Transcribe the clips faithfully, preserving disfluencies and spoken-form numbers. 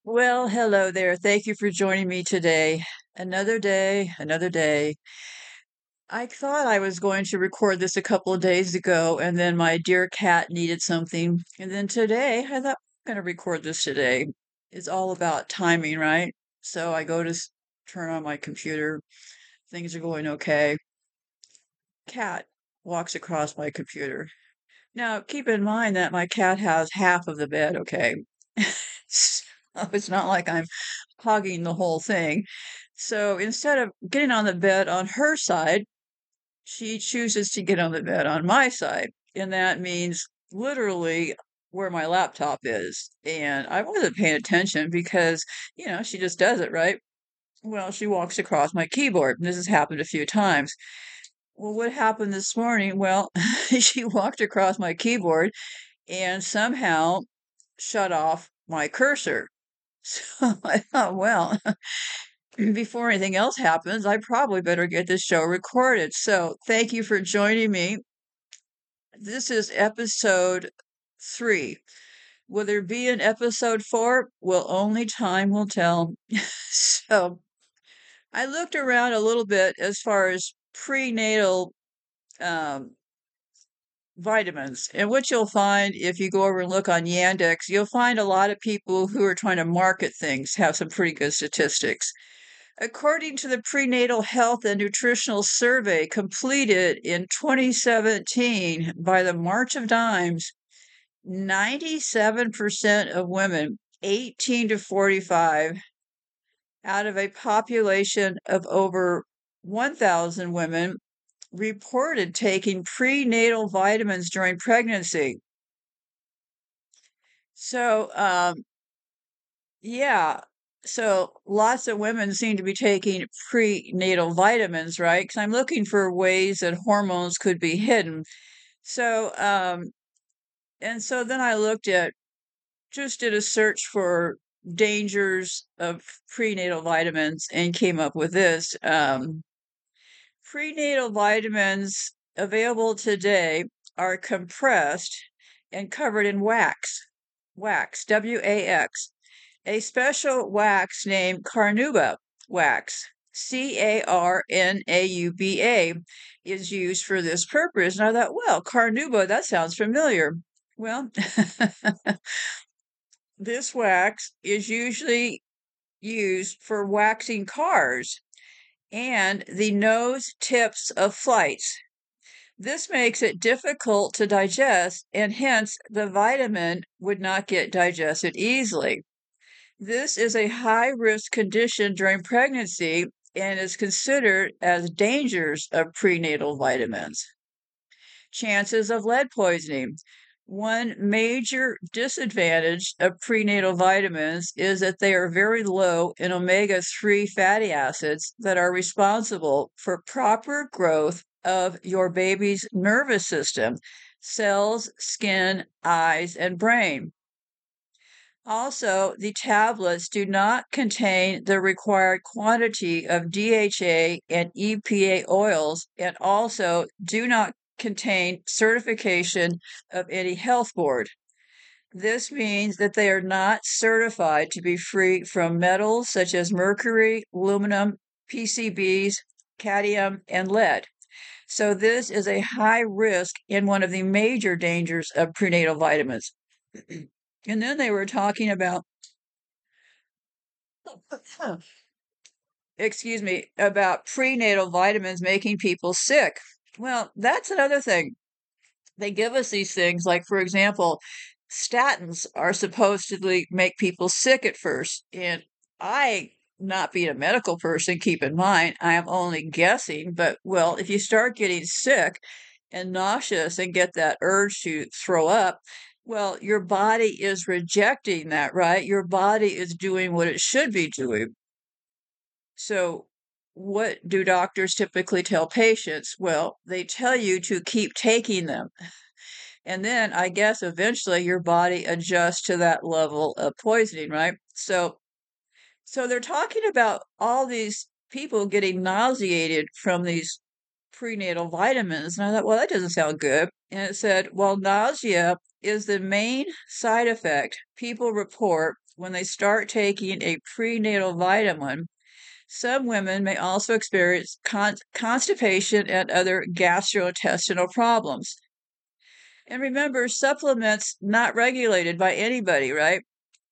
Well, hello there. Thank you for joining me today. Another day, another day. I thought I was going to record this a couple of days ago, and then my dear cat needed something. And then today, I thought I'm going to record this today. It's all about timing, right? So I go to s- turn on my computer. Things are going okay. Cat walks across my computer. Now, keep in mind that my cat has half of the bed, okay? So it's not like I'm hogging the whole thing. So instead of getting on the bed on her side, she chooses to get on the bed on my side. And that means literally where my laptop is. And I wasn't paying attention because, you know, she just does it, right? Well, she walks across my keyboard. This has happened a few times. Well, what happened this morning? Well, she walked across my keyboard and somehow shut off my cursor. So I thought, well, before anything else happens, I probably better get this show recorded. So thank you for joining me. This is episode three. Will there be an episode four? Well, only time will tell. So I looked around a little bit as far as prenatal um, vitamins. And what you'll find if you go over and look on Yandex, you'll find a lot of people who are trying to market things have some pretty good statistics. According to the Prenatal Health and Nutritional Survey completed in twenty seventeen by the March of Dimes, ninety-seven percent of women eighteen to forty-five out of a population of over one thousand women reported taking prenatal vitamins during pregnancy. So, um, yeah. So lots of women seem to be taking prenatal vitamins, right? Because I'm looking for ways that hormones could be hidden. So, um, and so then I looked at, just did a search for dangers of prenatal vitamins and came up with this. Um, prenatal vitamins available today are compressed and covered in wax, wax, W A X. A special wax named Carnauba wax, C A R N A U B A, is used for this purpose. And I thought, well, Carnauba, that sounds familiar. Well, this wax is usually used for waxing cars and the nose tips of flights. This makes it difficult to digest, and hence the vitamin would not get digested easily. This is a high risk condition during pregnancy and is considered as dangers of prenatal vitamins. Chances of lead poisoning. One major disadvantage of prenatal vitamins is that they are very low in omega three fatty acids that are responsible for proper growth of your baby's nervous system, cells, skin, eyes, and brain. Also, the tablets do not contain the required quantity of D H A and E P A oils and also do not contain certification of any health board. This means that they are not certified to be free from metals such as mercury, aluminum, P C Bs, cadmium, and lead. So this is a high risk and one of the major dangers of prenatal vitamins. And then they were talking about, excuse me, about prenatal vitamins making people sick. Well, that's another thing. They give us these things, like, for example, statins are supposedly make people sick at first. And I, not being a medical person, keep in mind, I am only guessing, but well, if you start getting sick and nauseous and get that urge to throw up, well, your body is rejecting that, right? Your body is doing what it should be doing. So, what do doctors typically tell patients? Well, they tell you to keep taking them. And then I guess eventually your body adjusts to that level of poisoning, right? So, so they're talking about all these people getting nauseated from these prenatal vitamins. And I thought, well, that doesn't sound good. And it said, well, nausea is the main side effect people report when they start taking a prenatal vitamin, some women may also experience con- constipation and other gastrointestinal problems. And remember, supplements not regulated by anybody, right?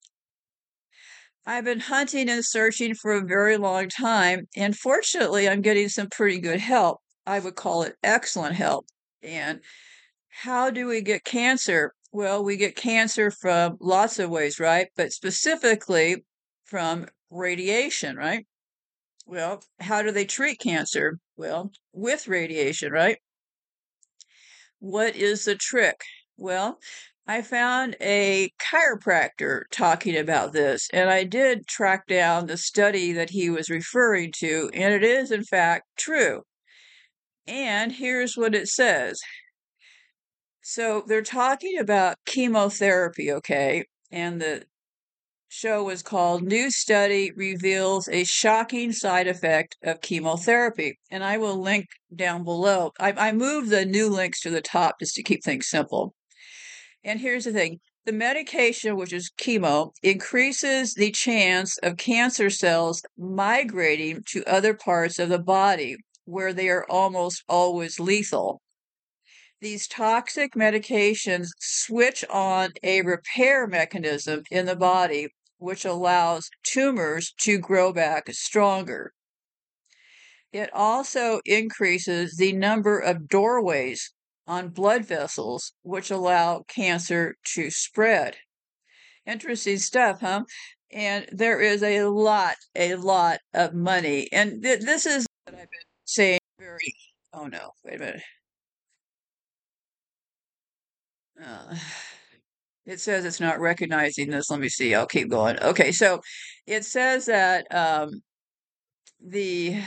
I've been hunting and searching for a very long time, and fortunately, I'm getting some pretty good help. I would call it excellent help. And how do we get cancer? Well, we get cancer from lots of ways, right? But specifically from radiation, right? Well, how do they treat cancer? Well, with radiation, right? What is the trick? Well, I found a chiropractor talking about this, and I did track down the study that he was referring to, and it is, in fact, true. And here's what it says. So they're talking about chemotherapy, okay? And the show was called New Study Reveals a Shocking Side Effect of Chemotherapy. And I will link down below. I, I moved the new links to the top just to keep things simple. And here's the thing. The medication, which is chemo, increases the chance of cancer cells migrating to other parts of the body where they are almost always lethal. These toxic medications switch on a repair mechanism in the body, which allows tumors to grow back stronger. It also increases the number of doorways on blood vessels, which allow cancer to spread. Interesting stuff, huh? And there is a lot, a lot of money. And th- this is what I've been saying very, oh no, wait a minute. Uh, it says it's not recognizing this. Let me see. I'll keep going. Okay, so it says that um, the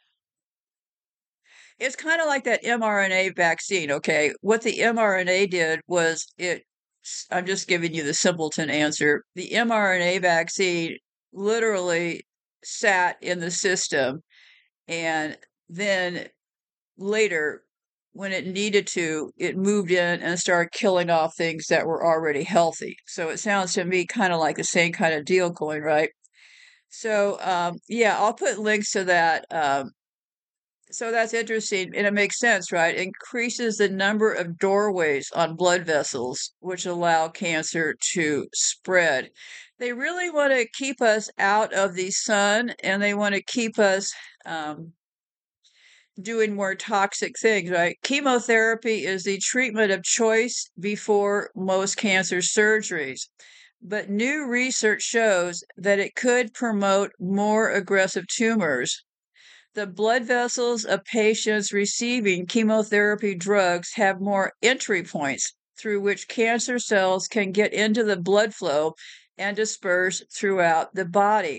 it's kind of like that mRNA vaccine. Okay, what the mRNA did was it. I'm just giving you the simpleton answer. The mRNA vaccine literally sat in the system, and then later, when it needed to, it moved in and started killing off things that were already healthy. So it sounds to me kind of like the same kind of deal going, right? So, um, yeah, I'll put links to that. Um, so that's interesting, and it makes sense, right? Increases the number of doorways on blood vessels, which allow cancer to spread. They really want to keep us out of the sun, and they want to keep us um, doing more toxic things, right? Chemotherapy is the treatment of choice before most cancer surgeries. But new research shows that it could promote more aggressive tumors. The blood vessels of patients receiving chemotherapy drugs have more entry points through which cancer cells can get into the blood flow and disperse throughout the body.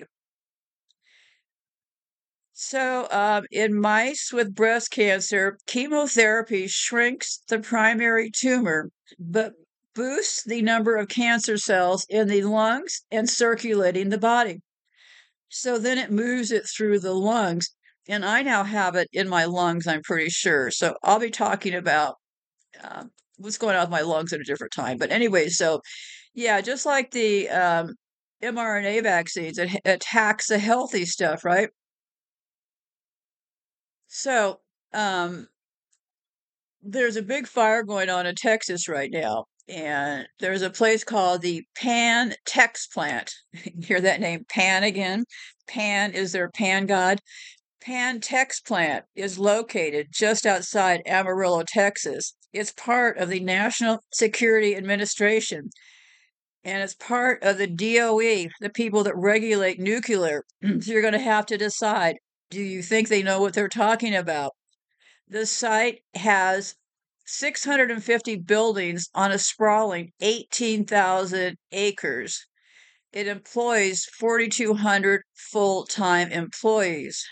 So, um, in mice with breast cancer, chemotherapy shrinks the primary tumor, but boosts the number of cancer cells in the lungs and circulating the body. So then it moves it through the lungs. And I now have it in my lungs, I'm pretty sure. So I'll be talking about um, what's going on with my lungs at a different time. But anyway, so yeah, just like the um, mRNA vaccines, it h- attacks the healthy stuff, right? So, um, there's a big fire going on in Texas right now, and there's a place called the Pan Tex plant. You hear that name, Pan again? Pan is their pan god. Pan Tex plant is located just outside Amarillo, Texas. It's part of the National Security Administration, and it's part of the D O E, the people that regulate nuclear. So you're going to have to decide, do you think they know what they're talking about? The site has six hundred fifty buildings on a sprawling eighteen thousand acres. It employs four thousand two hundred full time employees.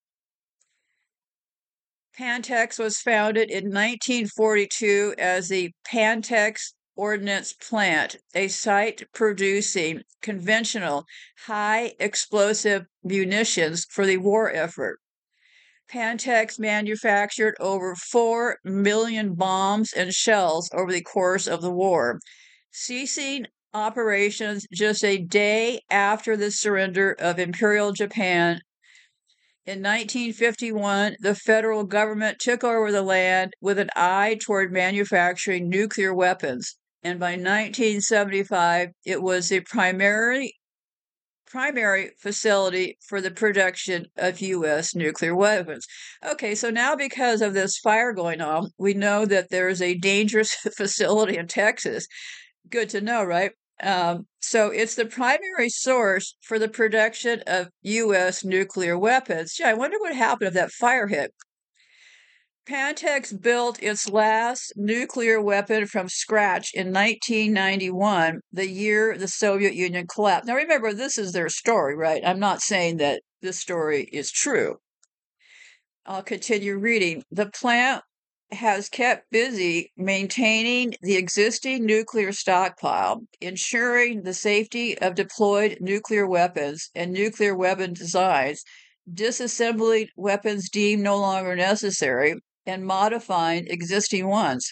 Pantex was founded in nineteen forty-two as the Pantex Ordnance Plant, a site producing conventional high explosive munitions for the war effort. Pantex manufactured over four million bombs and shells over the course of the war, ceasing operations just a day after the surrender of Imperial Japan. In nineteen fifty-one, the federal government took over the land with an eye toward manufacturing nuclear weapons. And by nineteen seventy-five, it was the primary primary facility for the production of U S nuclear weapons. Okay, so now because of this fire going on, we know that there is a dangerous facility in Texas. Good to know, right? Um, so it's the primary source for the production of U S nuclear weapons. Gee, I wonder what happened if that fire hit. Pantex built its last nuclear weapon from scratch in nineteen ninety-one, the year the Soviet Union collapsed. Now remember, this is their story, right? I'm not saying that this story is true. I'll continue reading. The plant has kept busy maintaining the existing nuclear stockpile, ensuring the safety of deployed nuclear weapons and nuclear weapon designs, disassembling weapons deemed no longer necessary, and modifying existing ones.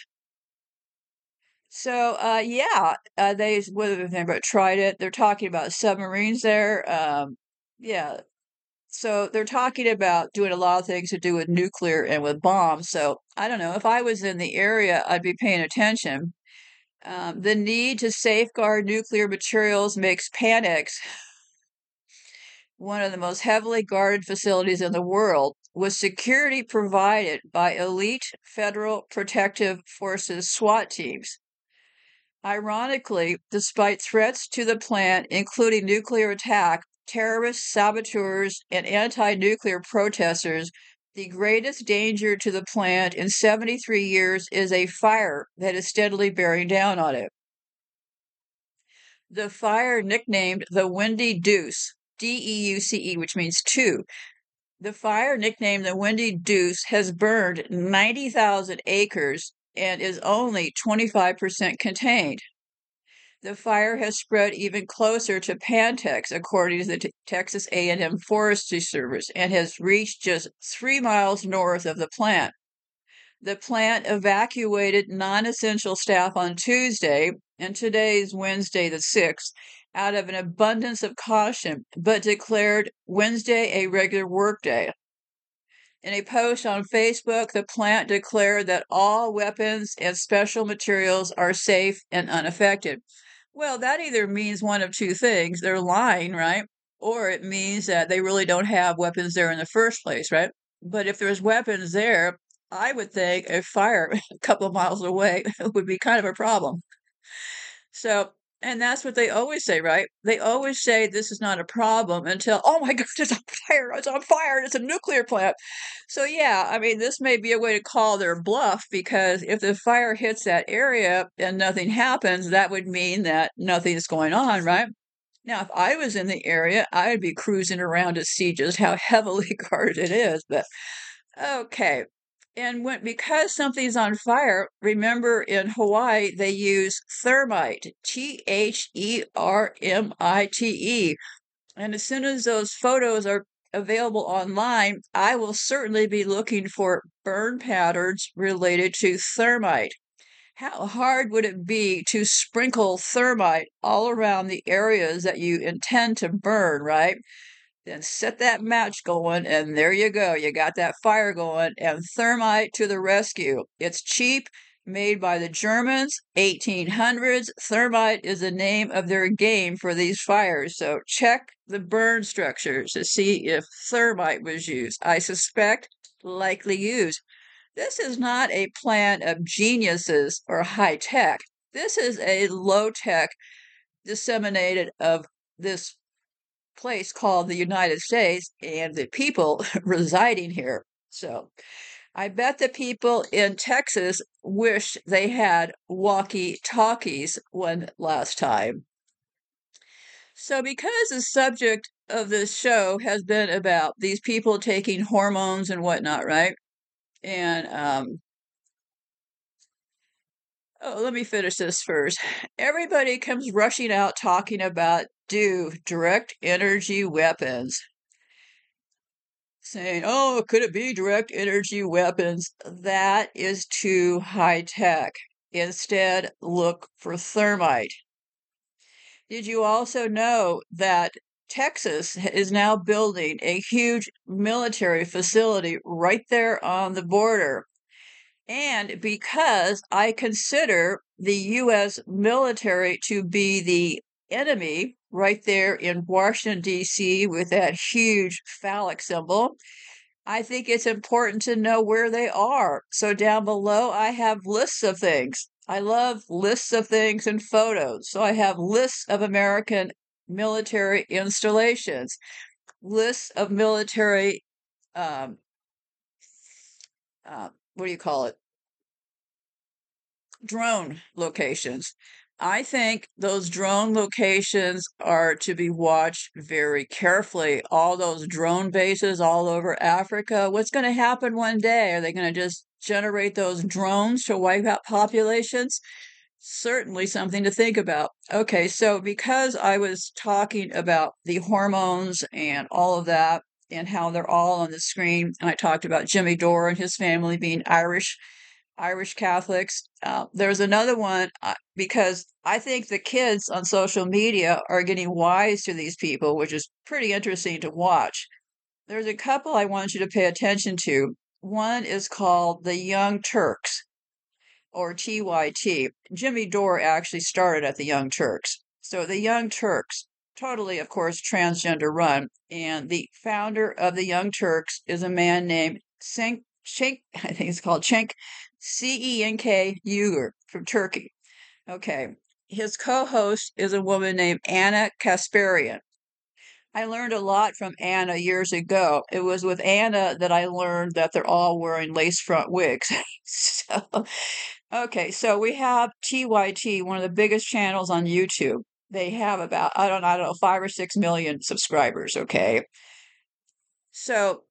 So, uh, yeah, uh, they whether they've tried it, they're talking about submarines there. Um, yeah, so they're talking about doing a lot of things to do with nuclear and with bombs. So I don't know if I was in the area, I'd be paying attention. Um, the need to safeguard nuclear materials makes Pantex one of the most heavily guarded facilities in the world, with security provided by elite Federal Protective Forces SWAT teams. Ironically, despite threats to the plant, including nuclear attack, terrorists, saboteurs, and anti-nuclear protesters, the greatest danger to the plant in seventy-three years is a fire that is steadily bearing down on it. The fire, nicknamed the Windy Deuce, D E U C E, which means two. The fire, nicknamed the Windy Deuce, has burned ninety thousand acres and is only twenty-five percent contained. The fire has spread even closer to Pantex, according to the T- Texas A and M Forestry Service, and has reached just three miles north of the plant. The plant evacuated non-essential staff on Tuesday, and today is Wednesday the sixth, out of an abundance of caution, but declared Wednesday a regular workday. In a post on Facebook, the plant declared that all weapons and special materials are safe and unaffected. Well, that either means one of two things. They're lying, right? Or it means that they really don't have weapons there in the first place, right? But if there's weapons there, I would think a fire a couple of miles away would be kind of a problem. So, and that's what they always say, right? They always say this is not a problem until, oh my God, it's on fire, it's on fire, it's a nuclear plant. So, yeah, I mean, this may be a way to call their bluff because if the fire hits that area and nothing happens, that would mean that nothing's going on, right? Now, if I was in the area, I'd be cruising around to see just how heavily guarded it is. But okay. And when because something's on fire, remember in Hawaii they use thermite, T H E R M I T E. And as soon as those photos are available online, I will certainly be looking for burn patterns related to thermite. How hard would it be to sprinkle thermite all around the areas that you intend to burn, right? Then set that match going, and there you go. You got that fire going, and thermite to the rescue. It's cheap, made by the Germans, eighteen hundreds. Thermite is the name of their game for these fires. So check the burn structures to see if thermite was used. I suspect likely used. This is not a plan of geniuses or high tech. This is a low tech disseminated of this place called the United States and the people residing here. So I bet the people in Texas wish they had walkie talkies one last time. So, because the subject of this show has been about these people taking hormones and whatnot, right? And um, oh, let me finish this first. Everybody comes rushing out talking about do direct energy weapons, saying, oh, could it be direct energy weapons? That is too high tech. Instead, look for thermite. Did you also know that Texas is now building a huge military facility right there on the border? And because I consider the U S military to be the enemy right there in Washington, D C, with that huge phallic symbol, I think it's important to know where they are. So down below, I have lists of things. I love lists of things and photos. So I have lists of American military installations, lists of military, um, uh, what do you call it? Drone locations. I think those drone locations are to be watched very carefully. All those drone bases all over Africa. What's going to happen one day? Are they going to just generate those drones to wipe out populations? Certainly something to think about. Okay, so because I was talking about the hormones and all of that and how they're all on the screen, and I talked about Jimmy Dore and his family being Irish Irish Catholics. Uh, there's another one uh, because I think the kids on social media are getting wise to these people, which is pretty interesting to watch. There's a couple I want you to pay attention to. One is called the Young Turks, or T Y T. Jimmy Dore actually started at the Young Turks. So the Young Turks, totally, of course, transgender run. And the founder of the Young Turks is a man named Cenk, Cenk I think it's called Cenk, C E N K Uygur from Turkey. Okay. His co-host is a woman named Anna Kasparian. I learned a lot from Anna years ago. It was with Anna that I learned that they're all wearing lace front wigs. So, okay, so we have T Y T, one of the biggest channels on YouTube. They have about, I don't, I don't know, five or six million subscribers. Okay. So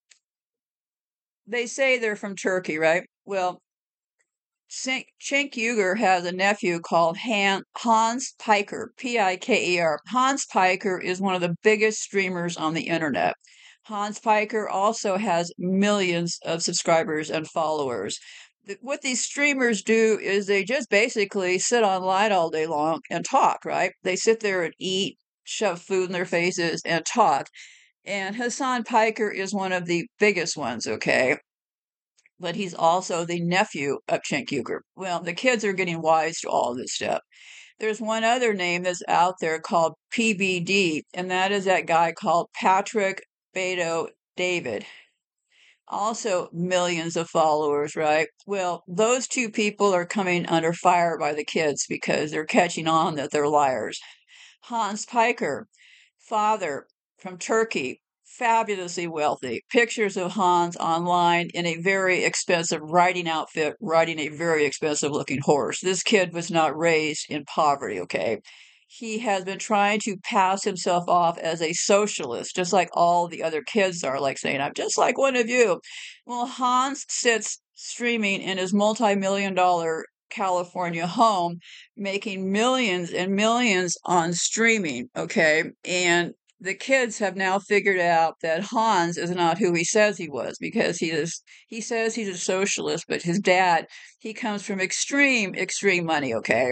they say they're from Turkey, right? Well, Cenk Uygur has a nephew called Han, Hans Piker, P I K E R. Hans Piker is one of the biggest streamers on the internet. Hans Piker also has millions of subscribers and followers. What these streamers do is they just basically sit online all day long and talk, right? They sit there and eat, shove food in their faces, and talk. And Hassan Piker is one of the biggest ones, okay? But he's also the nephew of Cenk Uygur. Well, the kids are getting wise to all this stuff. There's one other name that's out there called P B D, and that is that guy called Patrick Beto David. Also, millions of followers, right? Well, those two people are coming under fire by the kids because they're catching on that they're liars. Hans Piker, father from Turkey, fabulously wealthy. Pictures of Hans online in a very expensive riding outfit, riding a very expensive looking horse. This kid was not raised in poverty, okay? He has been trying to pass himself off as a socialist, just like all the other kids are, like saying, I'm just like one of you. Well, Hans sits streaming in his multi million dollar California home, making millions and millions on streaming. Okay. And the kids have now figured out that Hans is not who he says he was because he is, he says he's a socialist, but his dad, he comes from extreme, extreme money. Okay.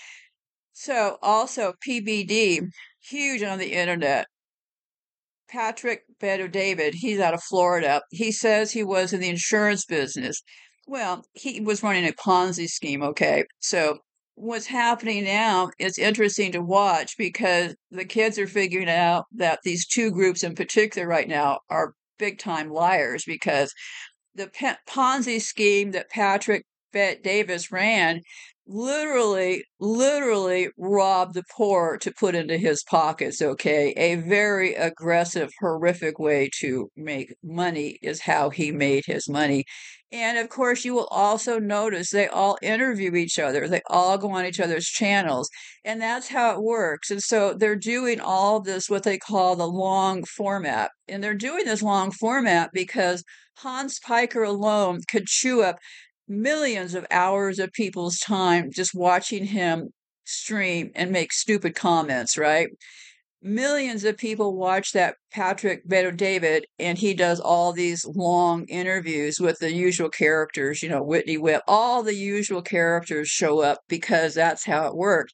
So also P B D, huge on the internet. Patrick Better David, he's out of Florida. He says he was in the insurance business. Well, he was running a Ponzi scheme, okay? So what's happening now is interesting to watch because the kids are figuring out that these two groups in particular right now are big time liars because the Ponzi scheme that Patrick Bet Davis ran literally, literally robbed the poor to put into his pockets, okay? A very aggressive, horrific way to make money is how he made his money. And of course, you will also notice they all interview each other. They all go on each other's channels. And that's how it works. And so they're doing all this, what they call the long format. And they're doing this long format because Hans Piker alone could chew up millions of hours of people's time just watching him stream and make stupid comments, right? Millions of people watch that Patrick Beto David, and he does all these long interviews with the usual characters, you know, Whitney Whip, all the usual characters show up because that's how it worked.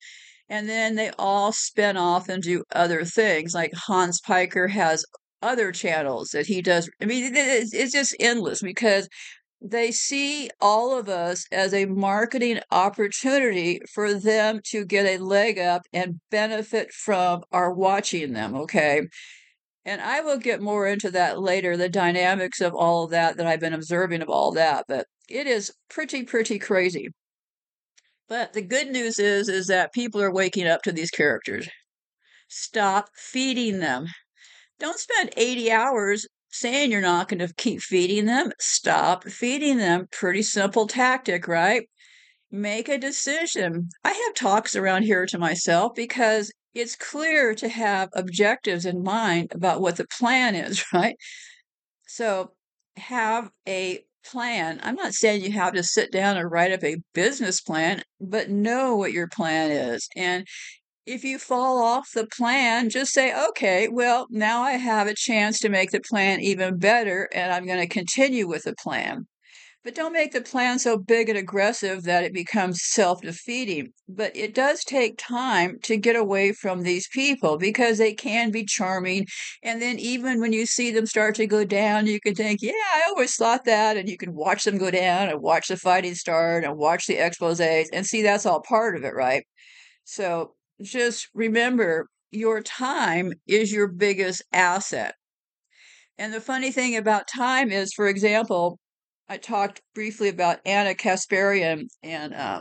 And then they all spin off and do other things. Like Hans Piker has other channels that he does. I mean, it- it's, it's just endless because they see all of us as a marketing opportunity for them to get a leg up and benefit from our watching them, okay? And I will get more into that later, the dynamics of all of that that I've been observing of all that, but it is pretty, pretty crazy. But the good news is is that people are waking up to these characters. Stop feeding them. Don't spend eighty hours saying you're not going to keep feeding them. Stop feeding them. Pretty simple tactic, right? Make a decision. I have talks around here to myself because it's clear to have objectives in mind about what the plan is, right? So have a plan. I'm not saying you have to sit down and write up a business plan, but know what your plan is. And if you fall off the plan, just say, okay, well, now I have a chance to make the plan even better, and I'm going to continue with the plan. But don't make the plan so big and aggressive that it becomes self defeating. But it does take time to get away from these people because they can be charming. And then, even when you see them start to go down, you can think, yeah, I always thought that. And you can watch them go down and watch the fighting start and watch the exposes and see that's all part of it, right? So just remember your time is your biggest asset. And the funny thing about time is, for example, I talked briefly about Anna Kasparian and uh,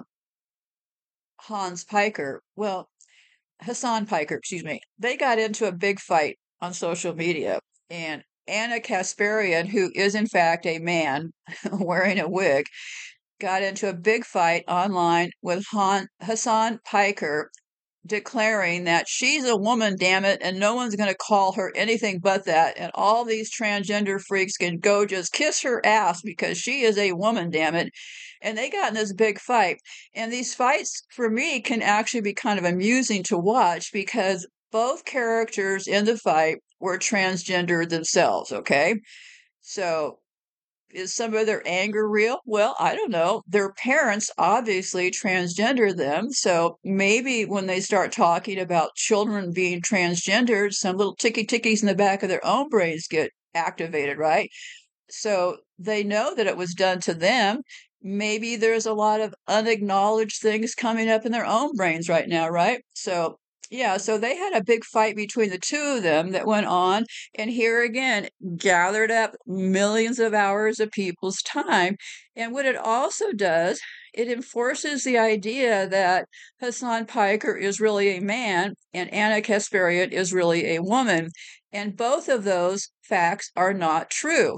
Hans Piker. Well, Hassan Piker, excuse me. They got into a big fight on social media, and Anna Kasparian, who is in fact a man wearing a wig, got into a big fight online with Han- Hassan Piker declaring that she's a woman, damn it, and no one's going to call her anything but that. And all these transgender freaks can go just kiss her ass because she is a woman, damn it. And they got in this big fight. And these fights, for me, can actually be kind of amusing to watch because both characters in the fight were transgender themselves, okay? So is some of their anger real? Well, I don't know. Their parents obviously transgender them. So maybe when they start talking about children being transgendered, some little ticky tickies in the back of their own brains get activated, right? So they know that it was done to them. Maybe there's a lot of unacknowledged things coming up in their own brains right now, right? So, yeah, so they had a big fight between the two of them that went on. And here again, gathered up millions of hours of people's time. And what it also does, it enforces the idea that Hassan Piker is really a man and Anna Kasparian is really a woman. And both of those facts are not true.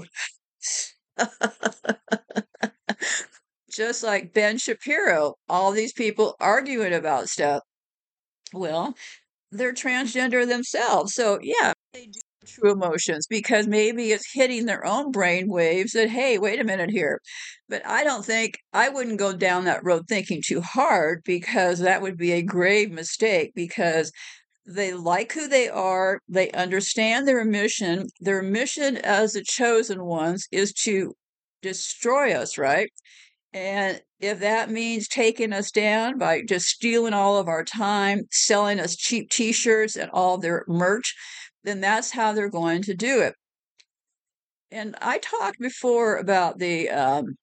Just like Ben Shapiro, all these people arguing about stuff. Well, they're transgender themselves. So, yeah, they do have true emotions because maybe it's hitting their own brain waves that, hey, wait a minute here. But I don't think I wouldn't go down that road thinking too hard because that would be a grave mistake because they like who they are. They understand their mission. Their mission as the chosen ones is to destroy us, right? And if that means taking us down by just stealing all of our time, selling us cheap t shirts and all their merch, then that's how they're going to do it. And I talked before about the, um,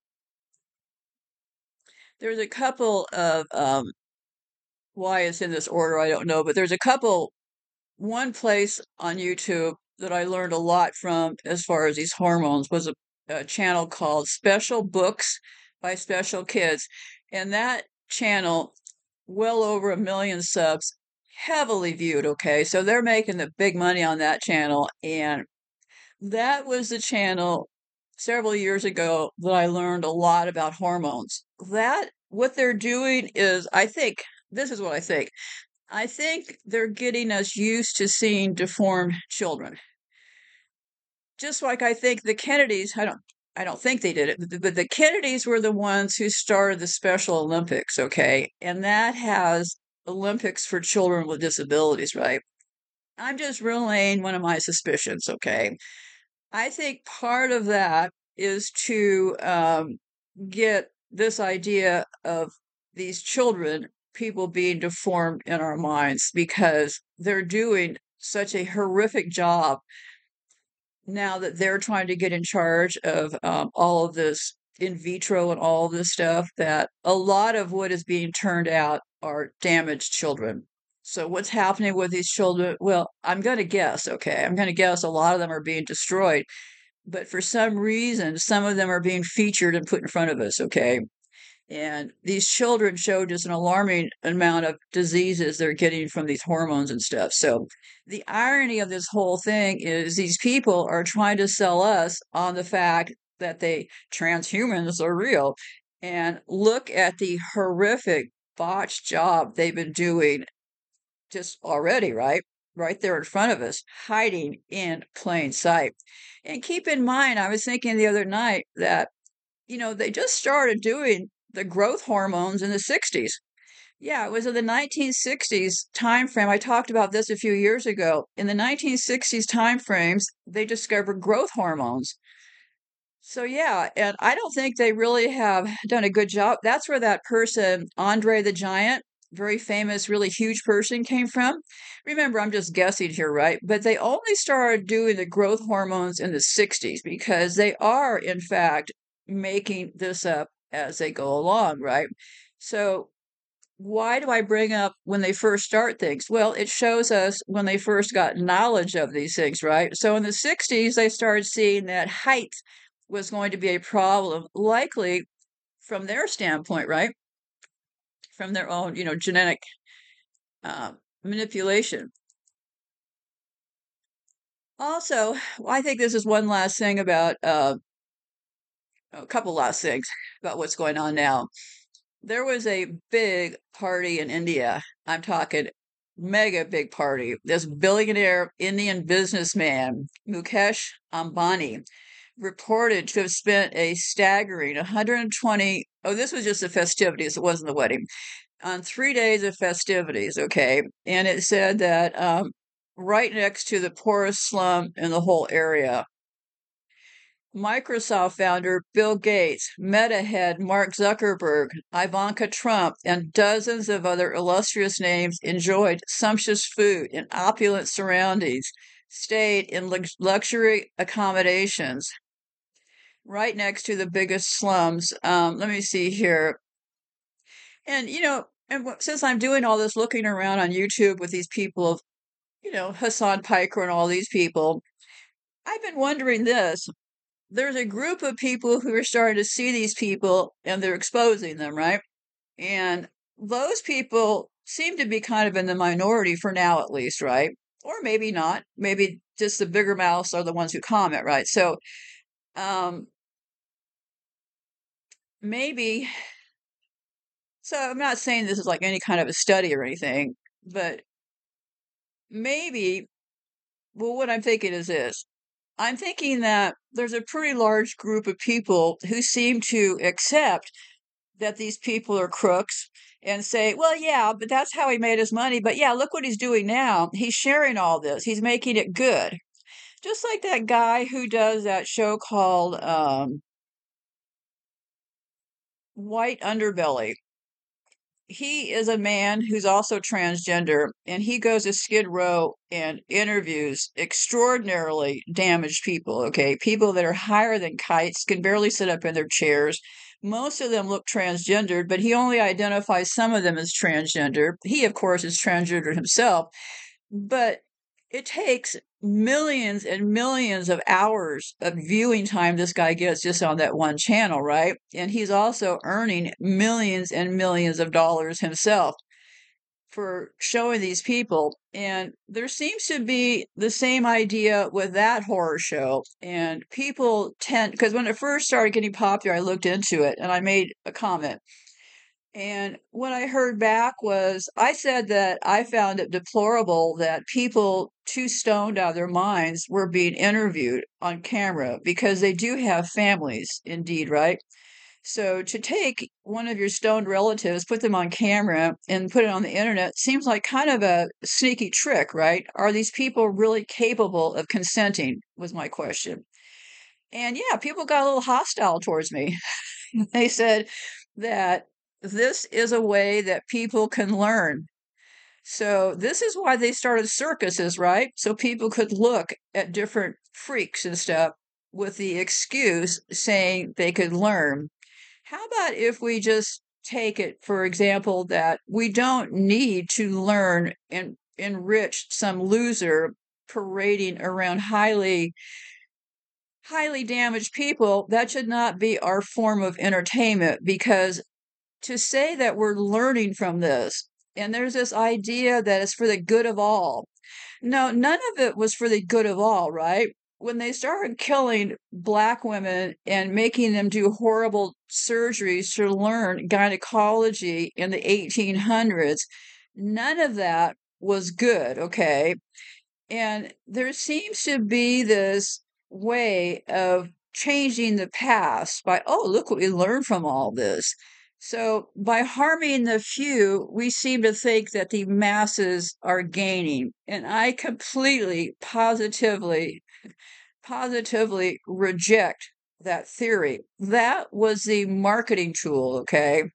there's a couple of, um, why it's in this order, I don't know, but there's a couple, one place on YouTube that I learned a lot from as far as these hormones was a, a channel called Special Books by Special Kids. And that channel, well over a million subs, heavily viewed. Okay. So they're making the big money on that channel. And that was the channel several years ago that I learned a lot about hormones. That, what they're doing is, I think, this is what I think. I think they're getting us used to seeing deformed children. Just like I think the Kennedys, I don't I don't think they did it, but the, but the Kennedys were the ones who started the Special Olympics, okay? And that has Olympics for children with disabilities, right? I'm just relaying one of my suspicions, okay? I think part of that is to um, get this idea of these children people being deformed in our minds because they're doing such a horrific job now that they're trying to get in charge of um, all of this in vitro and all of this stuff, that a lot of what is being turned out are damaged children. So what's happening with these children? Well, I'm going to guess, okay, I'm going to guess a lot of them are being destroyed, but for some reason, some of them are being featured and put in front of us, okay? And these children show just an alarming amount of diseases they're getting from these hormones and stuff. So the irony of this whole thing is these people are trying to sell us on the fact that they transhumans are real. And look at the horrific botched job they've been doing just already, right? Right there in front of us, hiding in plain sight. And keep in mind, I was thinking the other night that, you know, they just started doing the growth hormones in the sixties. Yeah, it was in the nineteen sixties time frame. I talked about this a few years ago. In the nineteen sixties time frames, they discovered growth hormones. So yeah, and I don't think they really have done a good job. That's where that person, Andre the Giant, very famous, really huge person, came from. Remember, I'm just guessing here, right? But they only started doing the growth hormones in the sixties because they are, in fact, making this up as they go along, right? So why do I bring up when they first start things? Well, it shows us when they first got knowledge of these things, right? So in the sixties, they started seeing that height was going to be a problem, likely from their standpoint, right? From their own, you know, genetic uh, manipulation. Also, I think this is one last thing about uh, a couple last things about what's going on now. There was a big party in India. I'm talking mega big party. This billionaire Indian businessman, Mukesh Ambani, reported to have spent a staggering one hundred twenty. Oh, this was just the festivities. It wasn't the wedding. On three days of festivities, okay? And it said that um, right next to the poorest slum in the whole area, Microsoft founder Bill Gates, Meta head Mark Zuckerberg, Ivanka Trump, and dozens of other illustrious names enjoyed sumptuous food in opulent surroundings, stayed in lux- luxury accommodations right next to the biggest slums. Um, let me see here. And, you know, and wh- since I'm doing all this looking around on YouTube with these people, you know, Hassan Piker and all these people, I've been wondering this. There's a group of people who are starting to see these people and they're exposing them, right? And those people seem to be kind of in the minority for now, at least, right? Or maybe not. Maybe just the bigger mouths are the ones who comment, right? So, um, maybe, so I'm not saying this is like any kind of a study or anything, but maybe, well, what I'm thinking is this. I'm thinking that there's a pretty large group of people who seem to accept that these people are crooks and say, well, yeah, but that's how he made his money. But yeah, look what he's doing now. He's sharing all this, he's making it good. Just like that guy who does that show called um, White Underbelly. He is a man who's also transgender, and he goes to Skid Row and interviews extraordinarily damaged people, okay? People that are higher than kites, can barely sit up in their chairs. Most of them look transgendered, but he only identifies some of them as transgender. He, of course, is transgender himself, but it takes millions and millions of hours of viewing time this guy gets just on that one channel, right? And he's also earning millions and millions of dollars himself for showing these people. And there seems to be the same idea with that horror show. And people tend, because when it first started getting popular, I looked into it and I made a comment. And what I heard back was I said that I found it deplorable that people too stoned out of their minds were being interviewed on camera because they do have families, indeed, right? So to take one of your stoned relatives, put them on camera, and put it on the internet seems like kind of a sneaky trick, right? Are these people really capable of consenting? Was my question. And yeah, people got a little hostile towards me. They said that this is a way that people can learn. So this is why they started circuses, right? So people could look at different freaks and stuff with the excuse saying they could learn. How about if we just take it, for example, that we don't need to learn and enrich some loser parading around highly highly damaged people. That should not be our form of entertainment, because to say that we're learning from this, and there's this idea that it's for the good of all. No, none of it was for the good of all, right? When they started killing black women and making them do horrible surgeries to learn gynecology in the eighteen hundreds, none of that was good, okay? And there seems to be this way of changing the past by, oh, look what we learned from all this. So by harming the few, we seem to think that the masses are gaining. And I completely, positively, positively reject that theory. That was the marketing tool, okay?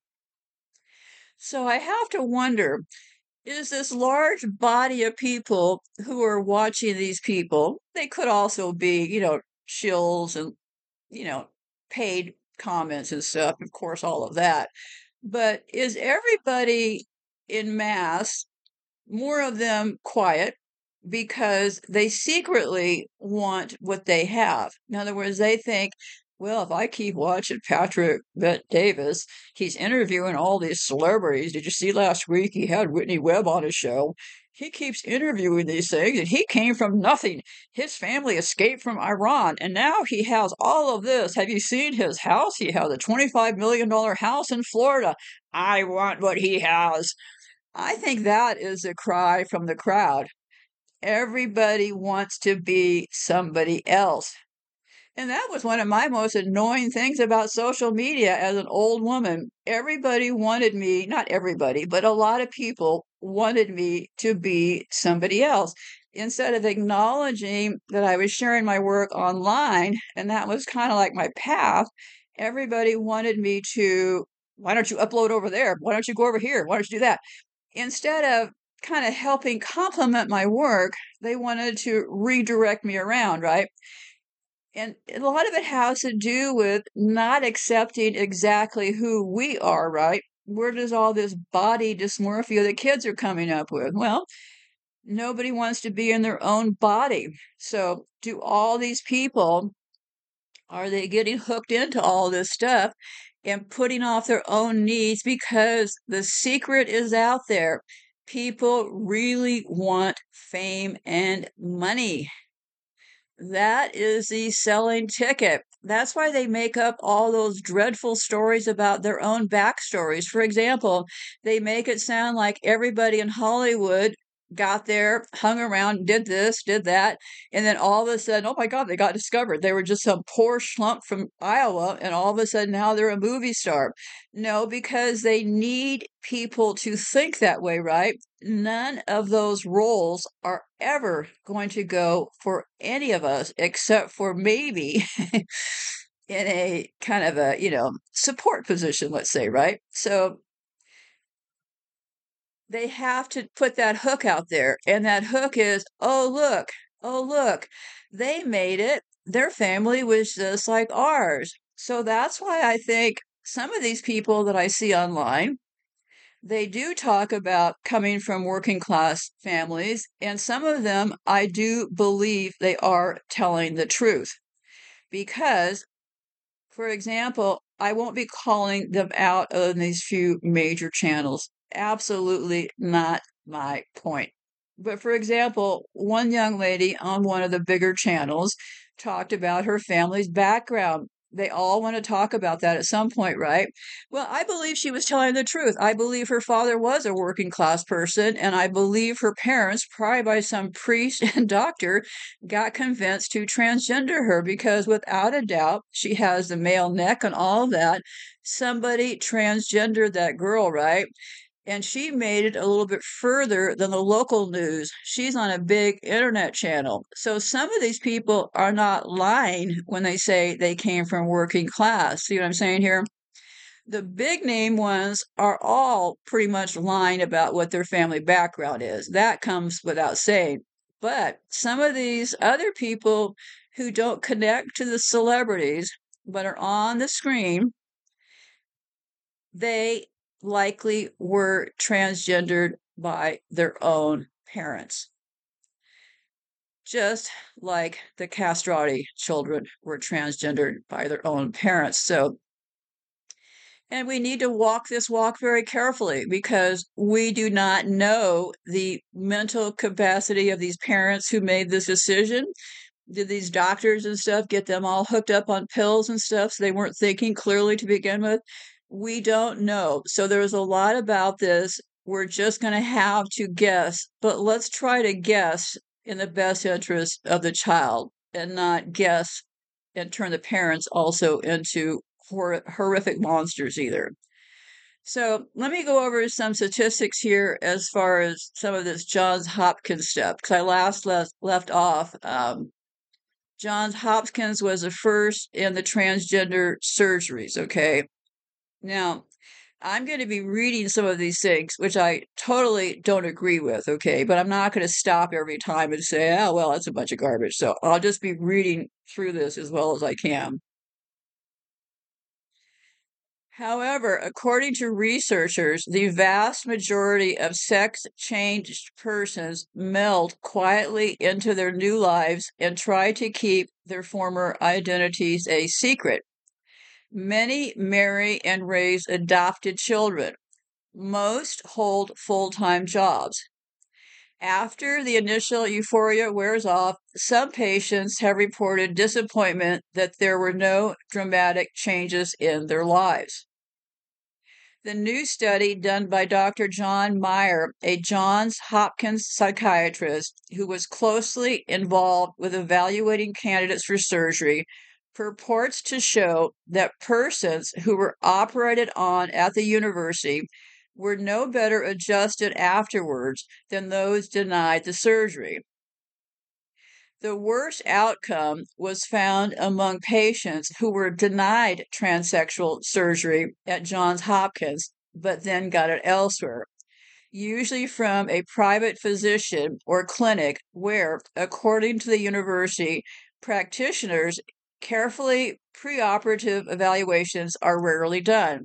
So I have to wonder, is this large body of people who are watching these people? They could also be, you know, shills and, you know, paid comments and stuff, of course, all of that. But is everybody in mass, more of them quiet, because they secretly want what they have? In other words, they think, well, if I keep watching Patrick Bet Davis, he's interviewing all these celebrities. Did you see last week he had Whitney Webb on his show? He keeps interviewing these things, and he came from nothing. His family escaped from Iran, and now he has all of this. Have you seen his house? He has a twenty-five million dollars house in Florida. I want what he has. I think that is a cry from the crowd. Everybody wants to be somebody else. And that was one of my most annoying things about social media as an old woman. Everybody wanted me, not everybody, but a lot of people wanted me to be somebody else. Instead of acknowledging that I was sharing my work online, and that was kind of like my path, everybody wanted me to, why don't you upload over there? Why don't you go over here? Why don't you do that? Instead of kind of helping complement my work, they wanted to redirect me around, right? And a lot of it has to do with not accepting exactly who we are, right? Where does all this body dysmorphia that kids are coming up with? Well, nobody wants to be in their own body. So, do all these people, are they getting hooked into all this stuff and putting off their own needs because the secret is out there? People really want fame and money. That is the selling ticket. That's why they make up all those dreadful stories about their own backstories. For example, they make it sound like everybody in Hollywood got there, hung around, did this, did that, and then all of a sudden, oh my God, they got discovered. They were just some poor schlump from Iowa, and all of a sudden now they're a movie star. No, because they need people to think that way, right? None of those roles are ever going to go for any of us except for maybe in a kind of a, you know, support position, let's say, right? So they have to put that hook out there. And that hook is, oh, look, oh, look, they made it. Their family was just like ours. So that's why I think some of these people that I see online, they do talk about coming from working class families, and some of them I do believe they are telling the truth. Because, for example, I won't be calling them out on these few major channels. Absolutely not my point. But for example, one young lady on one of the bigger channels talked about her family's background. They all want to talk about that at some point, right? Well, I believe she was telling the truth. I believe her father was a working class person, and I believe her parents, probably by some priest and doctor, got convinced to transgender her, because without a doubt, she has the male neck and all that. Somebody transgendered that girl, right? And she made it a little bit further than the local news. She's on a big internet channel. So some of these people are not lying when they say they came from working class. See what I'm saying here? The big name ones are all pretty much lying about what their family background is. That comes without saying. But some of these other people who don't connect to the celebrities but are on the screen, they likely were transgendered by their own parents. Just like the Castrati children were transgendered by their own parents. So, and we need to walk this walk very carefully because we do not know the mental capacity of these parents who made this decision. Did these doctors and stuff get them all hooked up on pills and stuff so they weren't thinking clearly to begin with? We don't know. So there's a lot about this. We're just going to have to guess, but let's try to guess in the best interest of the child and not guess and turn the parents also into hor- horrific monsters either. So let me go over some statistics here as far as some of this Johns Hopkins stuff, because I last left, left off. Um, Johns Hopkins was the first in the transgender surgeries, okay? Now, I'm going to be reading some of these things, which I totally don't agree with, okay? But I'm not going to stop every time and say, oh, well, that's a bunch of garbage. So I'll just be reading through this as well as I can. However, according to researchers, the vast majority of sex-changed persons meld quietly into their new lives and try to keep their former identities a secret. Many marry and raise adopted children. Most hold full-time jobs. After the initial euphoria wears off, some patients have reported disappointment that there were no dramatic changes in their lives. The new study done by Doctor John Meyer, a Johns Hopkins psychiatrist who was closely involved with evaluating candidates for surgery, purports to show that persons who were operated on at the university were no better adjusted afterwards than those denied the surgery. The worst outcome was found among patients who were denied transsexual surgery at Johns Hopkins, but then got it elsewhere, usually from a private physician or clinic where, according to the university, practitioners carefully preoperative evaluations are rarely done.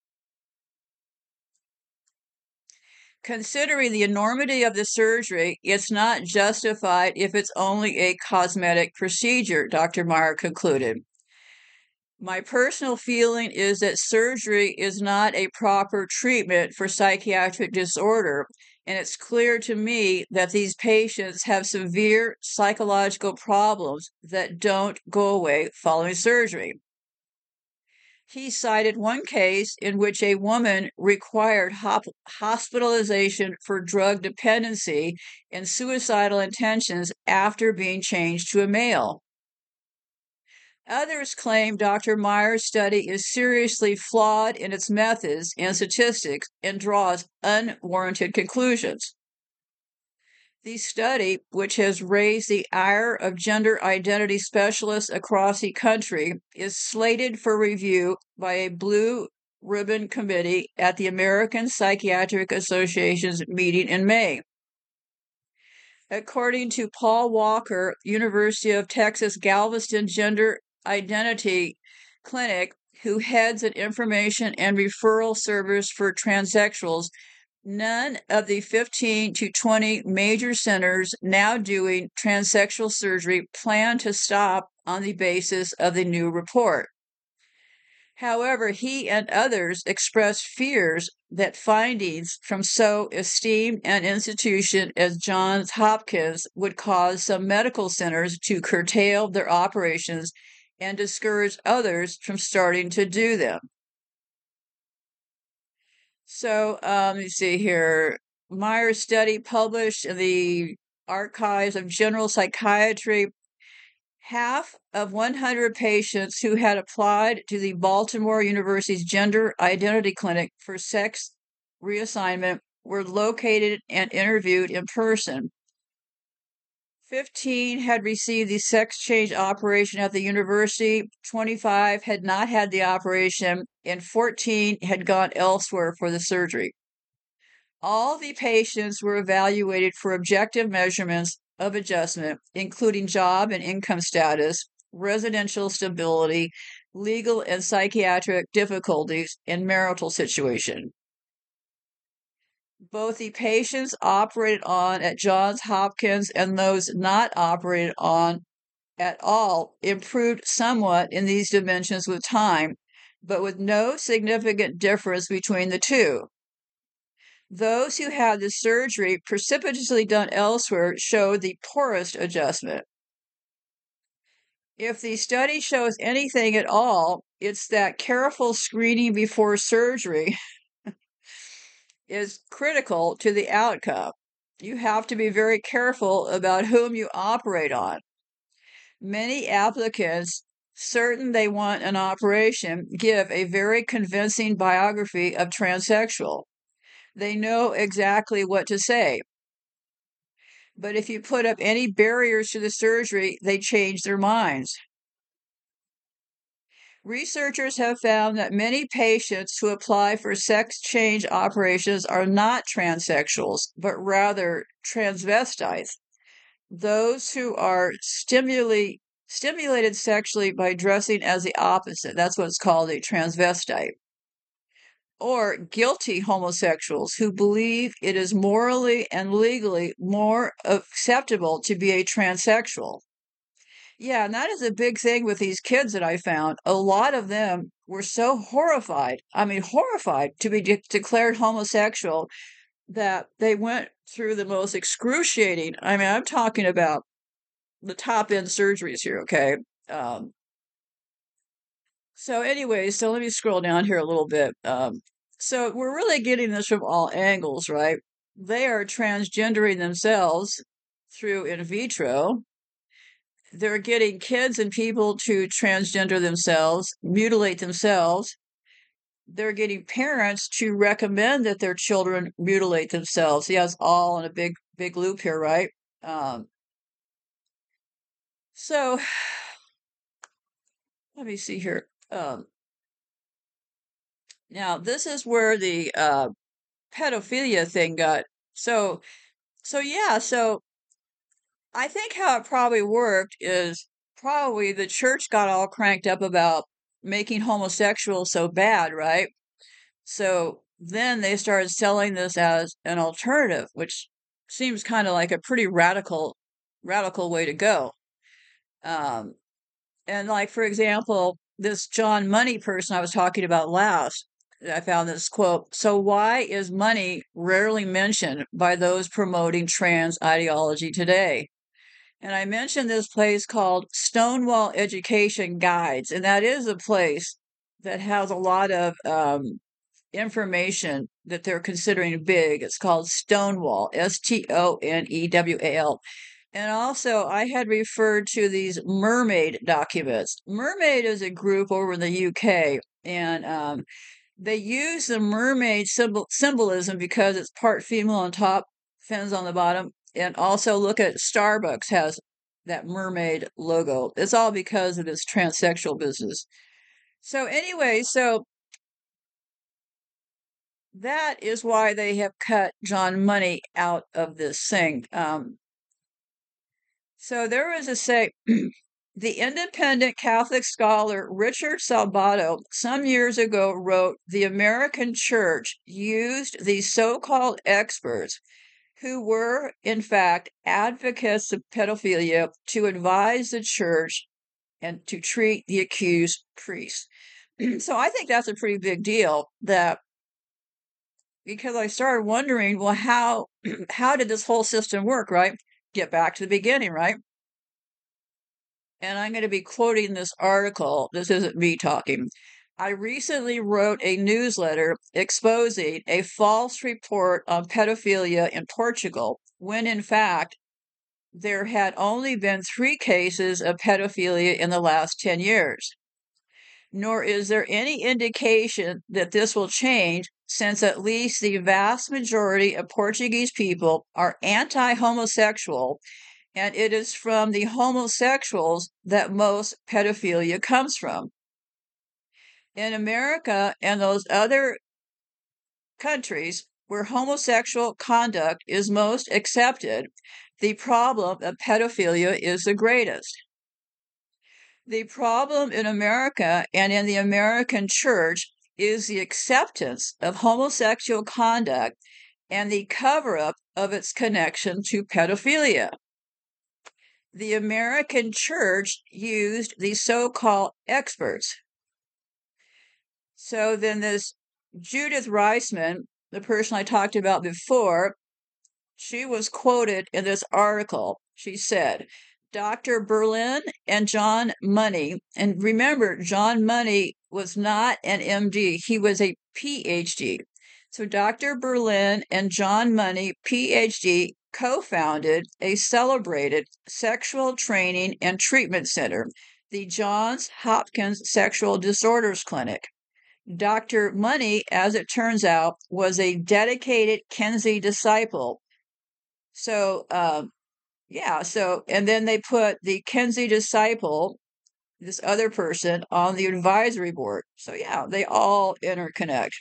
Considering the enormity of the surgery, it's not justified if it's only a cosmetic procedure, Doctor Meyer concluded. My personal feeling is that surgery is not a proper treatment for psychiatric disorder, and it's clear to me that these patients have severe psychological problems that don't go away following surgery. He cited one case in which a woman required hop- hospitalization for drug dependency and suicidal intentions after being changed to a male. Others claim Doctor Meyer's study is seriously flawed in its methods and statistics and draws unwarranted conclusions. The study, which has raised the ire of gender identity specialists across the country, is slated for review by a blue ribbon committee at the American Psychiatric Association's meeting in May. According to Paul Walker, University of Texas Galveston Gender Identity Clinic, who heads an information and referral service for transsexuals, none of the fifteen to twenty major centers now doing transsexual surgery plan to stop on the basis of the new report. However, he and others expressed fears that findings from so esteemed an institution as Johns Hopkins would cause some medical centers to curtail their operations and discourage others from starting to do them. So, um, let me see here. Meyer's study published in the Archives of General Psychiatry. Half of one hundred patients who had applied to the Baltimore University's Gender Identity Clinic for sex reassignment were located and interviewed in person. fifteen had received the sex change operation at the university, twenty-five had not had the operation, and fourteen had gone elsewhere for the surgery. All the patients were evaluated for objective measurements of adjustment, including job and income status, residential stability, legal and psychiatric difficulties, and marital situation. Both the patients operated on at Johns Hopkins and those not operated on at all improved somewhat in these dimensions with time, but with no significant difference between the two. Those who had the surgery precipitously done elsewhere showed the poorest adjustment. If the study shows anything at all, it's that careful screening before surgery is critical to the outcome. You have to be very careful about whom you operate on. Many applicants, certain they want an operation, give a very convincing biography of transsexual. They know exactly what to say. But if you put up any barriers to the surgery, they change their minds. Researchers have found that many patients who apply for sex change operations are not transsexuals, but rather transvestites, those who are stimuli, stimulated sexually by dressing as the opposite. That's what's called a transvestite. Or guilty homosexuals who believe it is morally and legally more acceptable to be a transsexual. Yeah, and that is a big thing with these kids that I found. A lot of them were so horrified, I mean, horrified to be de- declared homosexual that they went through the most excruciating. I mean, I'm talking about the top end surgeries here, okay? Um, so, anyway, so let me scroll down here a little bit. Um, so, we're really getting this from all angles, right? They are transgendering themselves through in vitro. They're getting kids and people to transgender themselves, mutilate themselves. They're getting parents to recommend that their children mutilate themselves. Yeah, it's all in a big, big loop here, right? Um, so let me see here. Um, now, this is where the uh, pedophilia thing got. So, so yeah, so I think how it probably worked is probably the church got all cranked up about making homosexuals so bad, right? So then they started selling this as an alternative, which seems kind of like a pretty radical, radical way to go. Um, and like, for example, this John Money person I was talking about last, I found this quote. So why is money rarely mentioned by those promoting trans ideology today? And I mentioned this place called Stonewall Education Guides, and that is a place that has a lot of um, information that they're considering big. It's called Stonewall, S T O N E W A L. And also, I had referred to these mermaid documents. Mermaid is a group over in the U K, and um, they use the mermaid symbol symbolism because it's part female on top, fins on the bottom. And also, look at Starbucks has that mermaid logo. It's all because of this transsexual business. So, anyway, so that is why they have cut John Money out of this thing. Um, so there was a say, the independent Catholic scholar Richard Salvato some years ago wrote, the American church used these so-called experts who were, in fact, advocates of pedophilia to advise the church and to treat the accused priests. So I think that's a pretty big deal that because I started wondering, well, how how did this whole system work, right? Get back to the beginning, right? And I'm going to be quoting this article. This isn't me talking. I recently wrote a newsletter exposing a false report on pedophilia in Portugal, when in fact there had only been three cases of pedophilia in the last ten years. Nor is there any indication that this will change, since at least the vast majority of Portuguese people are anti homosexual, and it is from the homosexuals that most pedophilia comes from. In America and those other countries where homosexual conduct is most accepted, the problem of pedophilia is the greatest. The problem in America and in the American church is the acceptance of homosexual conduct and the cover-up of its connection to pedophilia. The American church used the so-called experts. So then this Judith Reisman, the person I talked about before, she was quoted in this article. She said, Doctor Berlin and John Money, and remember, John Money was not an M D, he was a P H D. So Doctor Berlin and John Money, P H D, co-founded a celebrated sexual training and treatment center, the Johns Hopkins Sexual Disorders Clinic. Doctor Money, as it turns out, was a dedicated Kenzie disciple. So, um, yeah, so, and then they put the Kenzie disciple, this other person, on the advisory board. So, yeah, they all interconnect.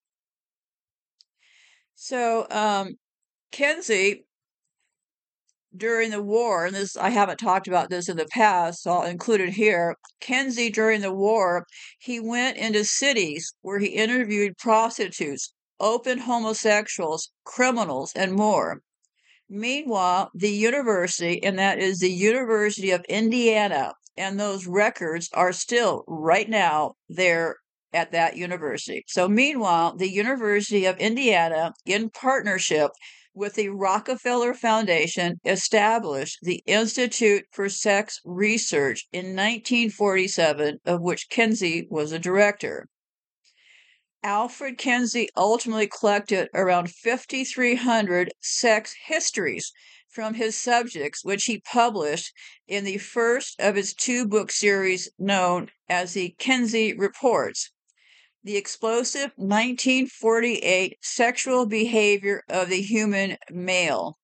So, um, Kenzie, during the war, and this, I haven't talked about this in the past, so I'll include it here. Kenzie, during the war, he went into cities where he interviewed prostitutes, open homosexuals, criminals, and more. Meanwhile, the university, and that is the University of Indiana, and those records are still right now there at that university. So, meanwhile, the University of Indiana, in partnership with the Rockefeller Foundation, established the Institute for Sex Research in nineteen forty-seven, of which Kenzie was a director. Alfred Kenzie ultimately collected around fifty-three hundred sex histories from his subjects, which he published in the first of his two-book series known as the Kenzie Reports, The Explosive nineteen forty-eight Sexual Behavior of the Human Male.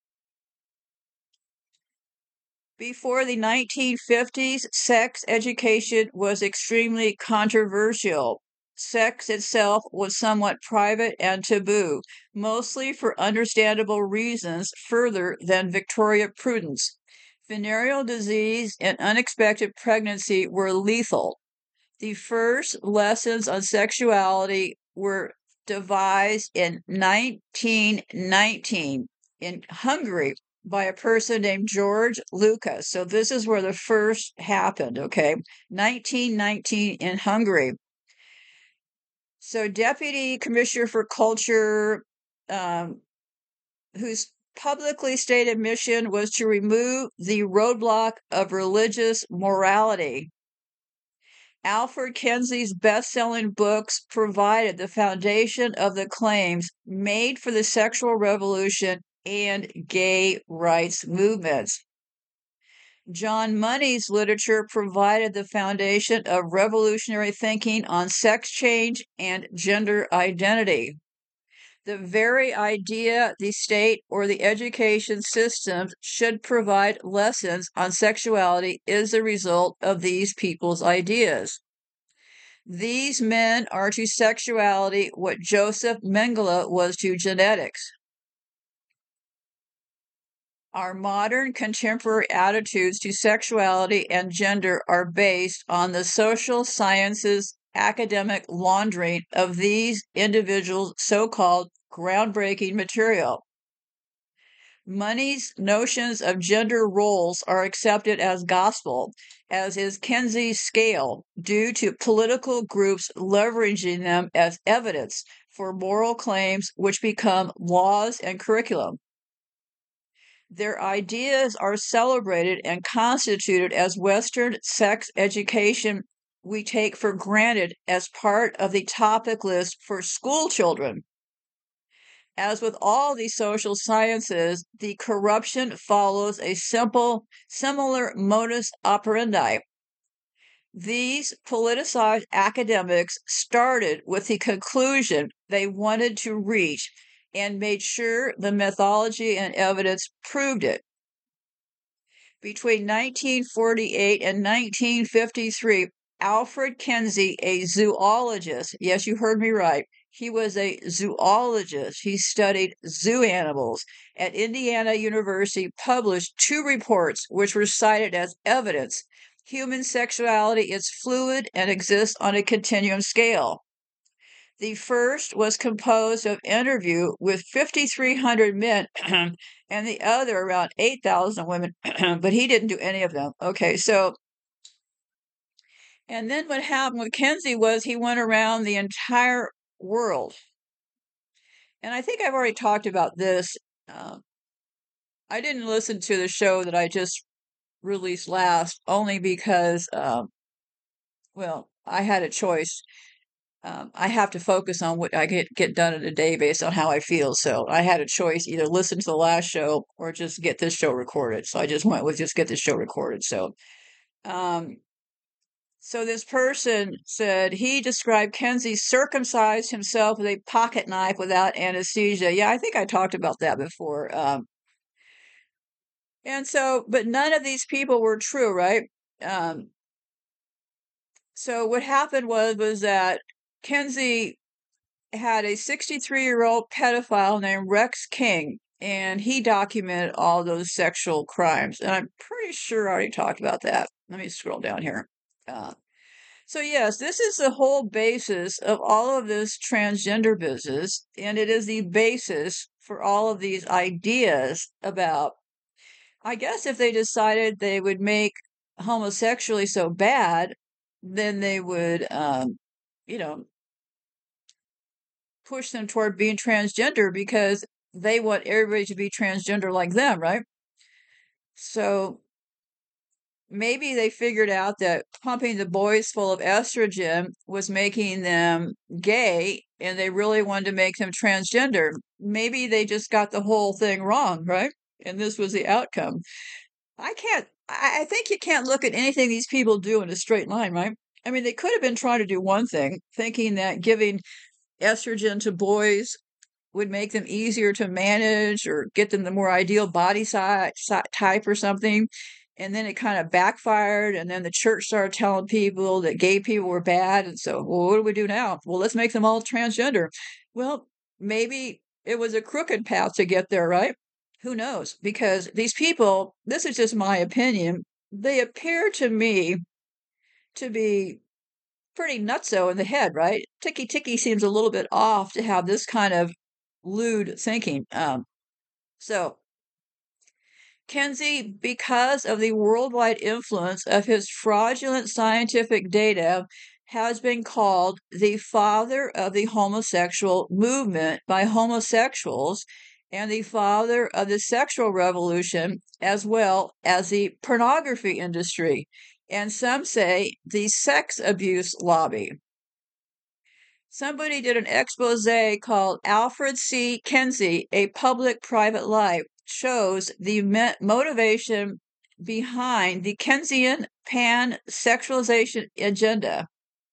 Before the nineteen fifties, sex education was extremely controversial. Sex itself was somewhat private and taboo, mostly for understandable reasons further than Victoria prudence. Venereal disease and unexpected pregnancy were lethal. The first lessons on sexuality were devised in nineteen nineteen in Hungary by a person named George Lucas. So this is where the first happened, okay? nineteen nineteen in Hungary. So Deputy Commissioner for Culture, um, whose publicly stated mission was to remove the roadblock of religious morality. Alfred Kenzie's best-selling books provided the foundation of the claims made for the sexual revolution and gay rights movements. John Money's literature provided the foundation of revolutionary thinking on sex change and gender identity. The very idea the state or the education systems should provide lessons on sexuality is the result of these people's ideas. These men are to sexuality what Joseph Mengele was to genetics. Our modern contemporary attitudes to sexuality and gender are based on the social sciences academic laundering of these individuals' so-called groundbreaking material. Money's notions of gender roles are accepted as gospel, as is Kenzie's scale, due to political groups leveraging them as evidence for moral claims which become laws and curriculum. Their ideas are celebrated and constituted as Western sex education we take for granted as part of the topic list for school children. As with all the social sciences, the corruption follows a simple, similar modus operandi. These politicized academics started with the conclusion they wanted to reach and made sure the methodology and evidence proved it. Between nineteen forty-eight and nineteen fifty-three, Alfred Kinsey, a zoologist. Yes, you heard me right. He was a zoologist. He studied zoo animals at Indiana University, published two reports which were cited as evidence. Human sexuality is fluid and exists on a continuum scale. The first was composed of interview with fifty-three hundred men and the other around eight thousand women, but he didn't do any of them. Okay, so, and then what happened with Kinsey was he went around the entire world. And I think I've already talked about this. Uh, I didn't listen to the show that I just released last only because, um, well, I had a choice. Um, I have to focus on what I get get done in a day based on how I feel. So I had a choice: either listen to the last show or just get this show recorded. So I just went with just get this show recorded. So, um, so this person said he described Kinsey circumcised himself with a pocket knife without anesthesia. Yeah, I think I talked about that before. Um, and so, but none of these people were true, right? Um, so what happened was was that Kinsey had a sixty-three-year-old pedophile named Rex King, and he documented all those sexual crimes. And I'm pretty sure I already talked about that. Let me scroll down here. Uh, so yes, this is the whole basis of all of this transgender business, and it is the basis for all of these ideas about, I guess if they decided they would make homosexuality so bad, then they would, um, you know, push them toward being transgender because they want everybody to be transgender like them, right? So maybe they figured out that pumping the boys full of estrogen was making them gay and they really wanted to make them transgender. Maybe they just got the whole thing wrong, right? And this was the outcome. I can't, I think you can't look at anything these people do in a straight line, right? I mean, they could have been trying to do one thing, thinking that giving estrogen to boys would make them easier to manage or get them the more ideal body size, type or something. And then it kind of backfired. And then the church started telling people that gay people were bad. And so, well, what do we do now? Well, let's make them all transgender. Well, maybe it was a crooked path to get there, right? Who knows? Because these people, this is just my opinion, they appear to me to be pretty nutso in the head, right? Ticky Ticky seems a little bit off to have this kind of lewd thinking. Um, so, Kinsey, because of the worldwide influence of his fraudulent scientific data, has been called the father of the homosexual movement by homosexuals and the father of the sexual revolution, as well as the pornography industry, and some say the sex abuse lobby. Somebody did an expose called Alfred C. Kinsey, A Public-Private Life, shows the me- motivation behind the Kensian pan-sexualization agenda.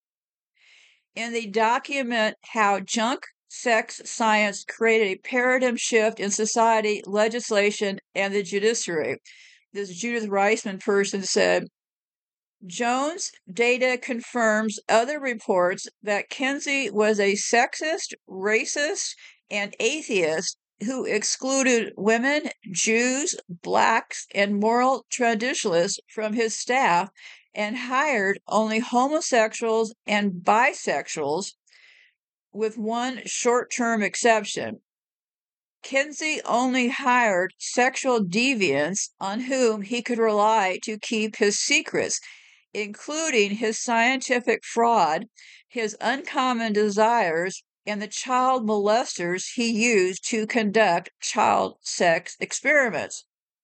And they document how junk sex science created a paradigm shift in society, legislation, and the judiciary. This Judith Reisman person said, Jones' data confirms other reports that Kinsey was a sexist, racist, and atheist who excluded women, Jews, blacks, and moral traditionalists from his staff and hired only homosexuals and bisexuals, with one short-term exception. Kinsey only hired sexual deviants on whom he could rely to keep his secrets, including his scientific fraud, his uncommon desires, and the child molesters he used to conduct child sex experiments.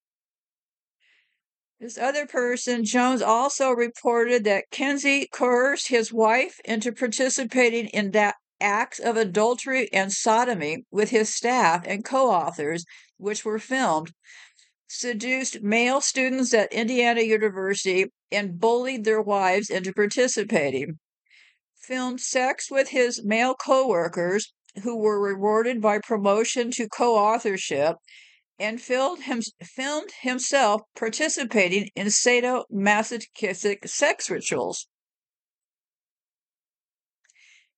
This other person, Jones, also reported that Kinsey coerced his wife into participating in that acts of adultery and sodomy with his staff and co-authors, which were filmed, seduced male students at Indiana University, and bullied their wives into participating. Filmed sex with his male co-workers, who were rewarded by promotion to co-authorship, and filmed, him, filmed himself participating in sadomasochistic sex rituals.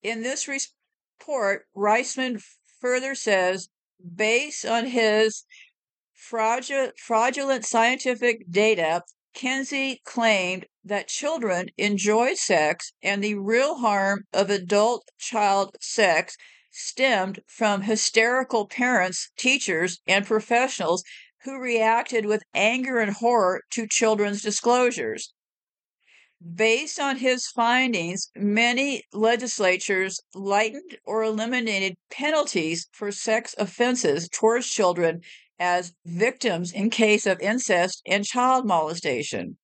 In this report, Reisman further says, based on his fraudulent, fraudulent scientific data, Kinsey claimed that children enjoyed sex and the real harm of adult-child sex stemmed from hysterical parents, teachers, and professionals who reacted with anger and horror to children's disclosures. Based on his findings, many legislatures lightened or eliminated penalties for sex offenses towards children as victims in case of incest and child molestation.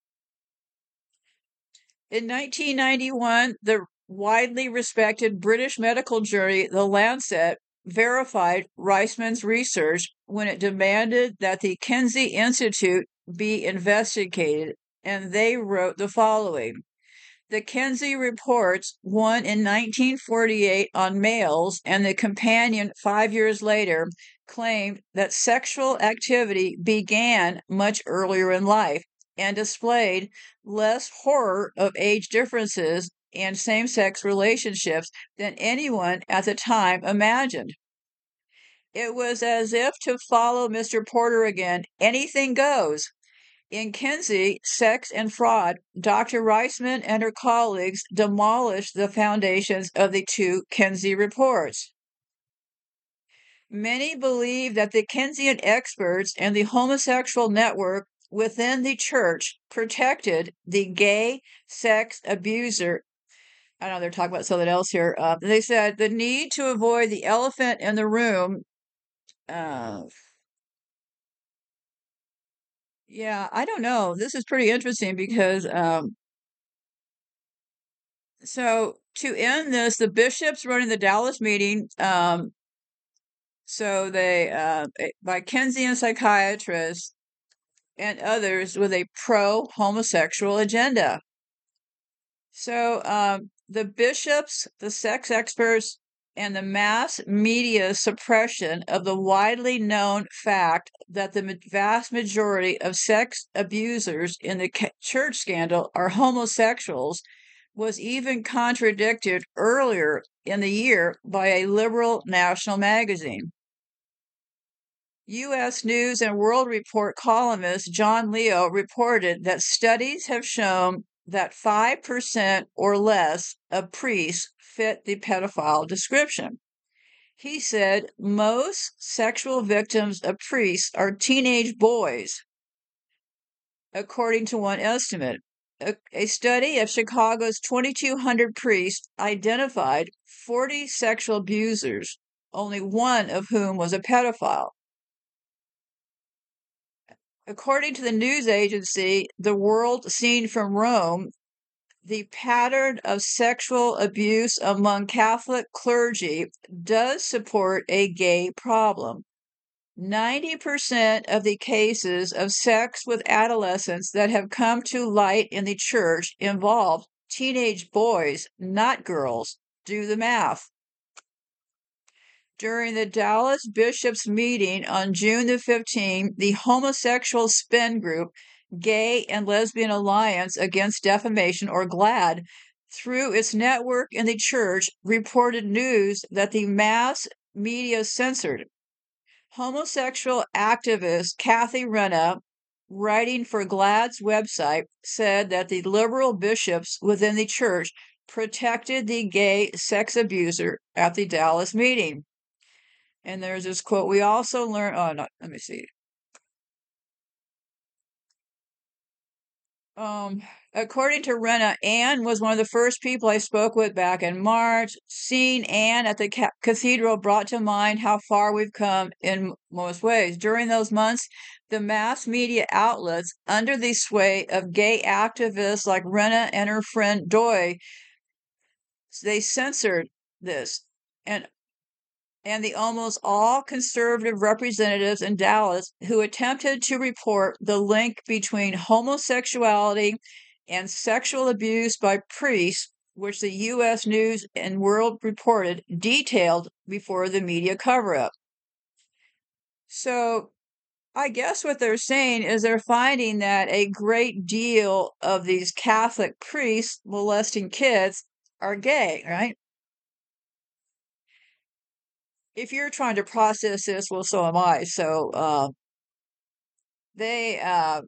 In nineteen ninety-one, the widely respected British medical journal The Lancet verified Reisman's research when it demanded that the Kinsey Institute be investigated, and they wrote the following. The Kinsey reports, one in nineteen forty-eight on males and the companion five years later, claimed that sexual activity began much earlier in life and displayed less horror of age differences and same-sex relationships than anyone at the time imagined. It was as if, to follow Mister Porter again, anything goes. In Kinsey, Sex and Fraud, Doctor Reisman and her colleagues demolished the foundations of the two Kinsey reports. Many believe that the Kinseyan experts and the homosexual network within the church protected the gay sex abuser. I know they're talking about something else here. Uh, they said the need to avoid the elephant in the room. Uh, yeah, I don't know. This is pretty interesting because um, so to end this, the bishops running the Dallas meeting, um, so they uh, by Kinseyan psychiatrists and others with a pro-homosexual agenda. So um, the bishops, the sex experts, and the mass media suppression of the widely known fact that the vast majority of sex abusers in the church scandal are homosexuals was even contradicted earlier in the year by a liberal national magazine. U S News and World Report columnist John Leo reported that studies have shown that five percent or less of priests fit the pedophile description. He said most sexual victims of priests are teenage boys, according to one estimate. A, a study of Chicago's twenty-two hundred priests identified forty sexual abusers, only one of whom was a pedophile. According to the news agency The World Seen from Rome, the pattern of sexual abuse among Catholic clergy does support a gay problem. ninety percent of the cases of sex with adolescents that have come to light in the church involve teenage boys, not girls. Do the math. During the Dallas Bishops meeting on June the fifteenth, the homosexual spin group Gay and Lesbian Alliance Against Defamation, or GLAAD, through its network in the church, reported news that the mass media censored. Homosexual activist Kathy Renna, writing for GLAAD's website, said that the liberal bishops within the church protected the gay sex abuser at the Dallas meeting. And there's this quote, we also learned, oh, no, let me see. Um, according to Renna, Anne was one of the first people I spoke with back in March. Seeing Anne at the ca- cathedral brought to mind how far we've come in most ways. During those months, the mass media outlets, under the sway of gay activists like Renna and her friend Doy, they censored this. And and the almost all conservative representatives in Dallas who attempted to report the link between homosexuality and sexual abuse by priests, which the U S News and World reported detailed before the media cover-up. So I guess what they're saying is they're finding that a great deal of these Catholic priests molesting kids are gay, right? if you're trying to process this, well, so am I. So uh, they, uh,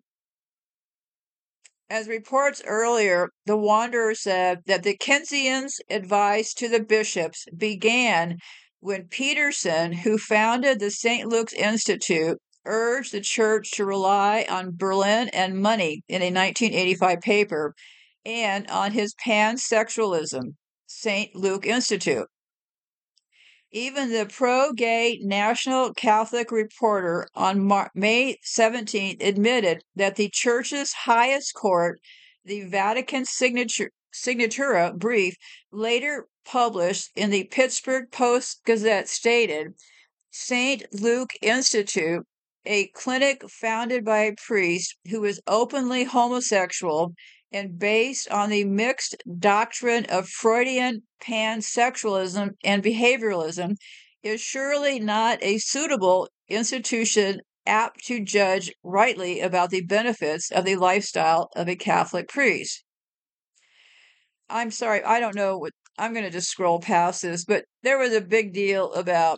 as reports earlier, the Wanderer said that the Keynesians' advice to the bishops began when Peterson, who founded the Saint Luke's Institute, urged the church to rely on Berlin and money in a nineteen eighty-five paper and on his pansexualism, Saint Luke Institute. Even the pro-gay National Catholic Reporter on Mar- May seventeenth admitted that the church's highest court, the Vatican signature, Signatura brief, later published in the Pittsburgh Post-Gazette, stated Saint Luke Institute, a clinic founded by a priest who is openly homosexual and based on the mixed doctrine of Freudian pansexualism and behavioralism, is surely not a suitable institution apt to judge rightly about the benefits of the lifestyle of a Catholic priest. I'm sorry, I don't know what, I'm going to just scroll past this, but there was a big deal about,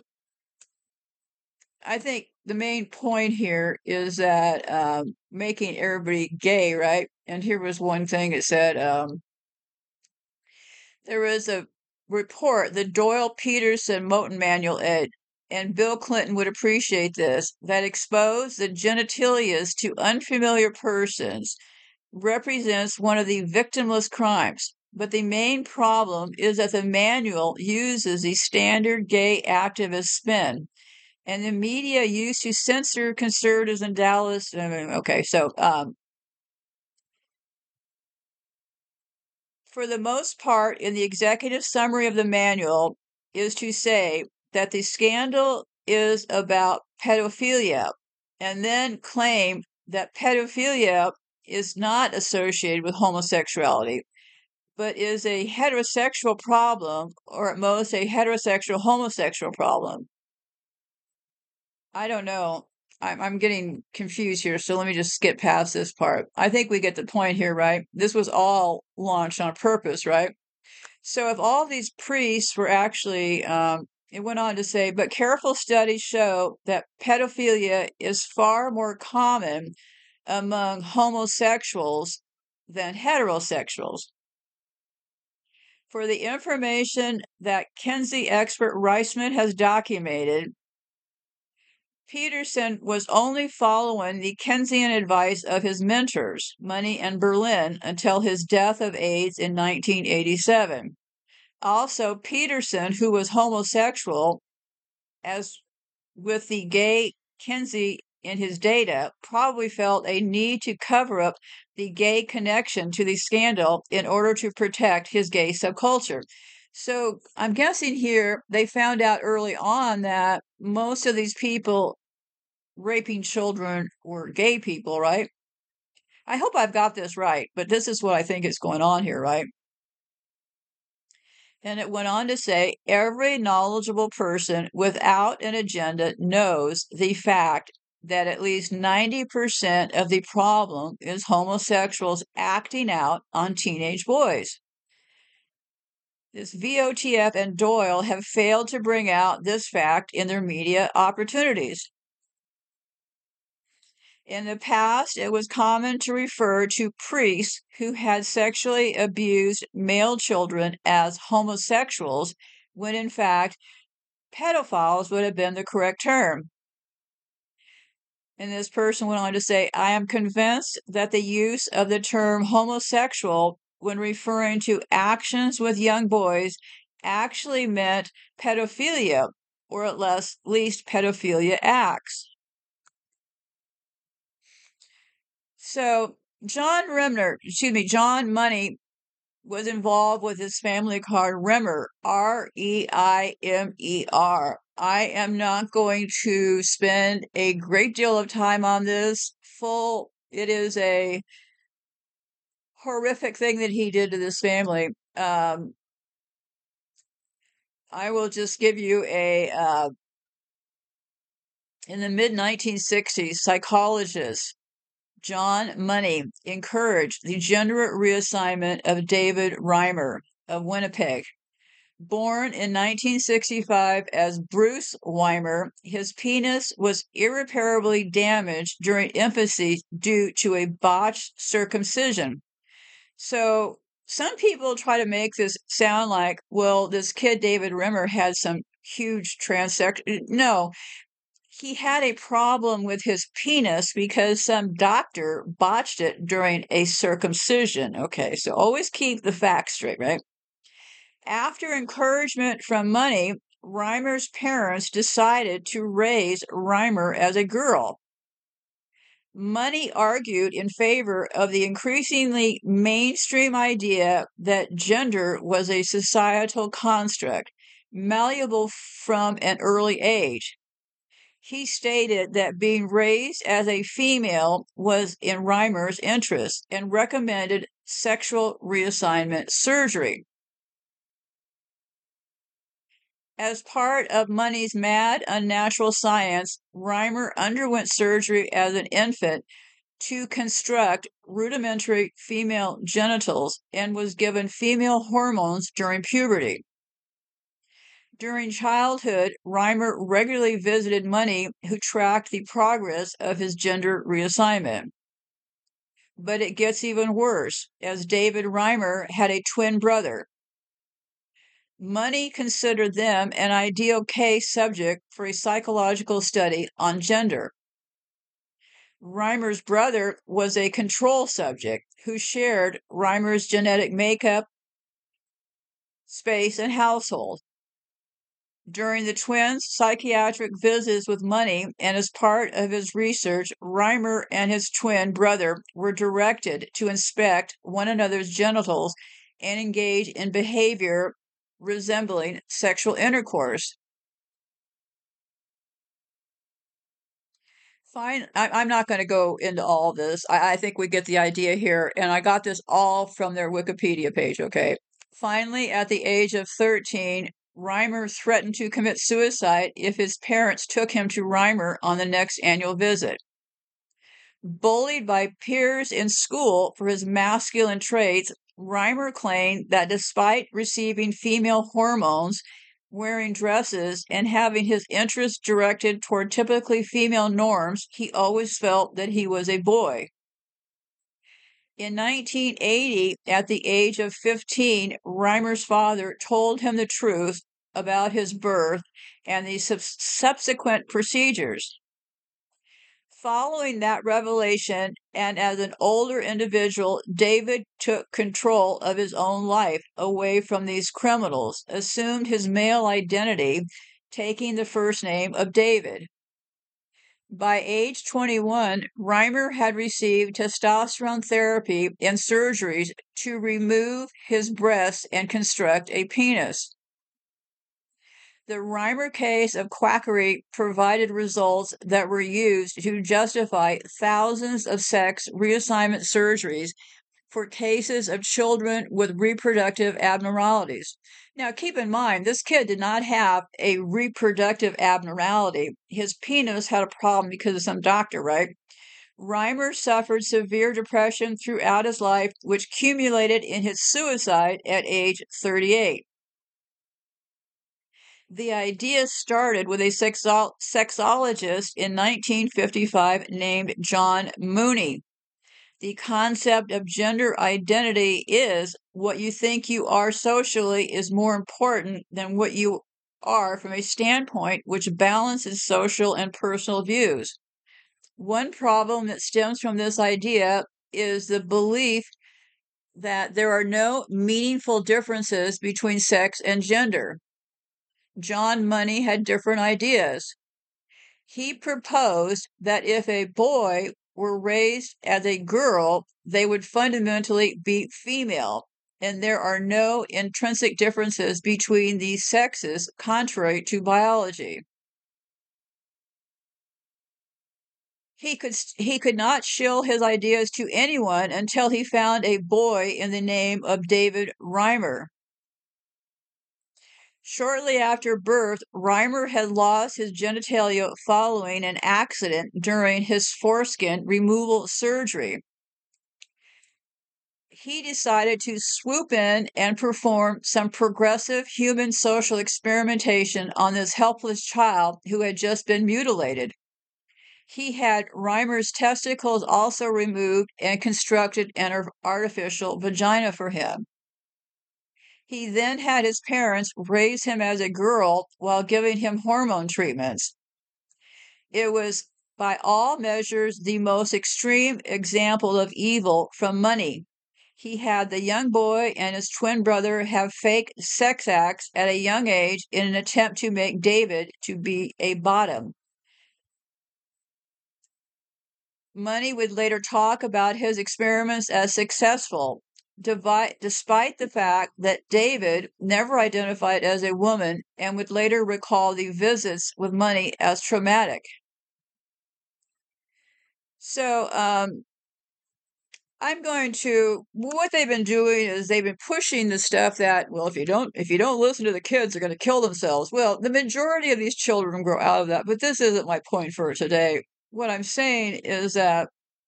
I think the main point here is that um, making everybody gay, right? And here was one thing it said, um, there was a report, the Doyle Peterson Moten Manual, Ed, and Bill Clinton would appreciate this, that exposed the genitalias to unfamiliar persons represents one of the victimless crimes. But the main problem is that the manual uses the standard gay activist spin. And the media used to censor conservatives in Dallas. Okay, so um, for the most part, in the executive summary of the manual, is to say that the scandal is about pedophilia, and then claim that pedophilia is not associated with homosexuality, but is a heterosexual problem, or at most a heterosexual homosexual problem. I don't know. I'm, I'm getting confused here, so let me just skip past this part. I think we get the point here, right? This was all launched on purpose, right? So if all these priests were actually, um, it went on to say, but careful studies show that pedophilia is far more common among homosexuals than heterosexuals. For the information that Kinsey expert Reisman has documented, Peterson was only following the Keynesian advice of his mentors, Money and Berlin, until his death of AIDS in nineteen eighty-seven. Also, Peterson, who was homosexual, as with the gay Kinsey in his data, probably felt a need to cover up the gay connection to the scandal in order to protect his gay subculture. So I'm guessing here they found out early on that most of these people raping children were gay people, right? I hope I've got this right, but this is what I think is going on here, right? And it went on to say every knowledgeable person without an agenda knows the fact that at least ninety percent of the problem is homosexuals acting out on teenage boys. This V O T F and Doyle have failed to bring out this fact in their media opportunities. In the past, it was common to refer to priests who had sexually abused male children as homosexuals, when in fact, pedophiles would have been the correct term. And this person went on to say, I am convinced that the use of the term homosexual when referring to actions with young boys actually meant pedophilia, or at least pedophilia acts. So John Remner, excuse me, John Money was involved with his family called Reimer, R E I M E R. I am not going to spend a great deal of time on this. Full, it is a horrific thing that he did to this family. Um, I will just give you a, uh, in the mid nineteen sixties, psychologist John Money encouraged the gender reassignment of David Reimer of Winnipeg. Born in nineteen sixty-five as Bruce Weimer, his penis was irreparably damaged during infancy due to a botched circumcision. So some people try to make this sound like, well, this kid David Rimmer had some huge transection. No, he had a problem with his penis because some doctor botched it during a circumcision. Okay, so always keep the facts straight, right? After encouragement from Money, Reimer's parents decided to raise Reimer as a girl. Money argued in favor of the increasingly mainstream idea that gender was a societal construct, malleable from an early age. He stated that being raised as a female was in Reimer's interest and recommended sexual reassignment surgery. As part of Money's mad, unnatural science, Reimer underwent surgery as an infant to construct rudimentary female genitals and was given female hormones during puberty. During childhood, Reimer regularly visited Money, who tracked the progress of his gender reassignment. But it gets even worse, as David Reimer had a twin brother. Money considered them an ideal case subject for a psychological study on gender. Reimer's brother was a control subject who shared Reimer's genetic makeup, space, and household. During the twins' psychiatric visits with Money and as part of his research, Reimer and his twin brother were directed to inspect one another's genitals and engage in behavior resembling sexual intercourse. Fine, I, I'm not going to go into all this. I, I think we get the idea here, and I got this all from their Wikipedia page, okay? Finally, at the age of thirteen, Reimer threatened to commit suicide if his parents took him to Reimer on the next annual visit. Bullied by peers in school for his masculine traits, Reimer claimed that despite receiving female hormones, wearing dresses, and having his interests directed toward typically female norms, he always felt that he was a boy. In nineteen eighty, at the age of fifteen, Reimer's father told him the truth about his birth and the sub- subsequent procedures. Following that revelation, and as an older individual, David took control of his own life away from these criminals, assumed his male identity, taking the first name of David. By age twenty-one, Reimer had received testosterone therapy and surgeries to remove his breasts and construct a penis. The Reimer case of quackery provided results that were used to justify thousands of sex reassignment surgeries for cases of children with reproductive abnormalities. Now, keep in mind, this kid did not have a reproductive abnormality. His penis had a problem because of some doctor, right? Reimer suffered severe depression throughout his life, which culminated in his suicide at age thirty-eight. The idea started with a sexo- sexologist in nineteen fifty-five named John Mooney. The concept of gender identity is what you think you are socially is more important than what you are from a standpoint which balances social and personal views. One problem that stems from this idea is the belief that there are no meaningful differences between sex and gender. John Money had different ideas. He proposed that if a boy were raised as a girl, they would fundamentally be female, and there are no intrinsic differences between these sexes, contrary to biology. He could he could not shill his ideas to anyone until he found a boy in the name of David Reimer. Shortly after birth, Reimer had lost his genitalia following an accident during his foreskin removal surgery. he decided to swoop in and perform some progressive human social experimentation on this helpless child who had just been mutilated. He had Reimer's testicles also removed and constructed an artificial vagina for him. He then had his parents raise him as a girl while giving him hormone treatments. It was, by all measures, the most extreme example of evil from money. He had the young boy and his twin brother have fake sex acts at a young age in an attempt to make David to be a bottom. Money would later talk about his experiments as successful, devi- despite the fact that David never identified as a woman and would later recall the visits with Money as traumatic. So, um, I'm going to what they've been doing is they've been pushing the stuff that, well, if you don't if you don't listen to the kids, they're going to kill themselves. Well, the majority of these children grow out of that, but this isn't my point for today. What I'm saying is that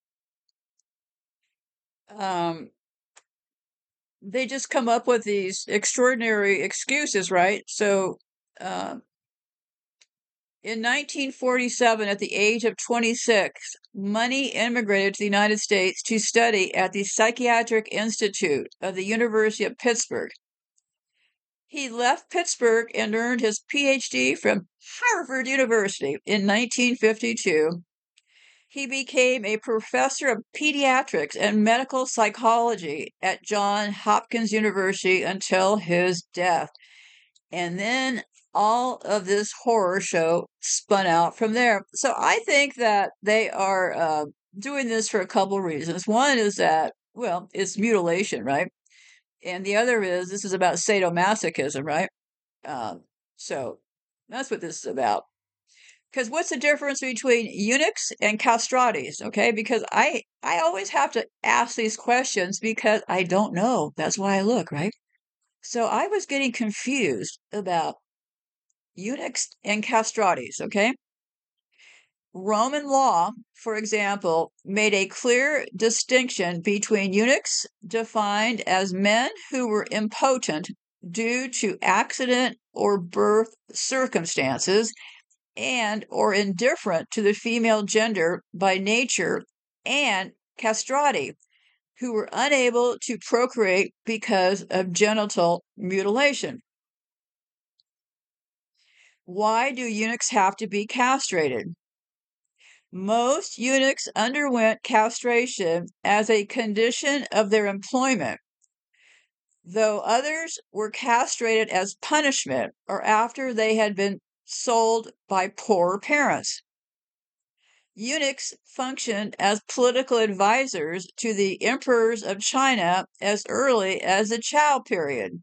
um, they just come up with these extraordinary excuses, right? So, uh, in nineteen forty-seven, at the age of twenty-six, Money immigrated to the United States to study at the Psychiatric Institute of the University of Pittsburgh. He left Pittsburgh and earned his P H D from Harvard University in nineteen fifty-two. He became a professor of pediatrics and medical psychology at Johns Hopkins University until his death. And then all of this horror show spun out from there. So I think that they are uh, doing this for a couple reasons. One is that, well, it's mutilation, right? And the other is this is about sadomasochism, right? Um, so that's what this is about. Because what's the difference between eunuchs and castratis? Okay, because I I always have to ask these questions because I don't know. That's why I look, right? So I was getting confused about eunuchs and castratis, okay? Roman law, for example, made a clear distinction between eunuchs, defined as men who were impotent due to accident or birth circumstances, and or indifferent to the female gender by nature, and castrati, who were unable to procreate because of genital mutilation. Why do eunuchs have to be castrated? Most eunuchs underwent castration as a condition of their employment, though others were castrated as punishment or after they had been sold by poor parents. Eunuchs functioned as political advisors to the emperors of China as early as the Chao period.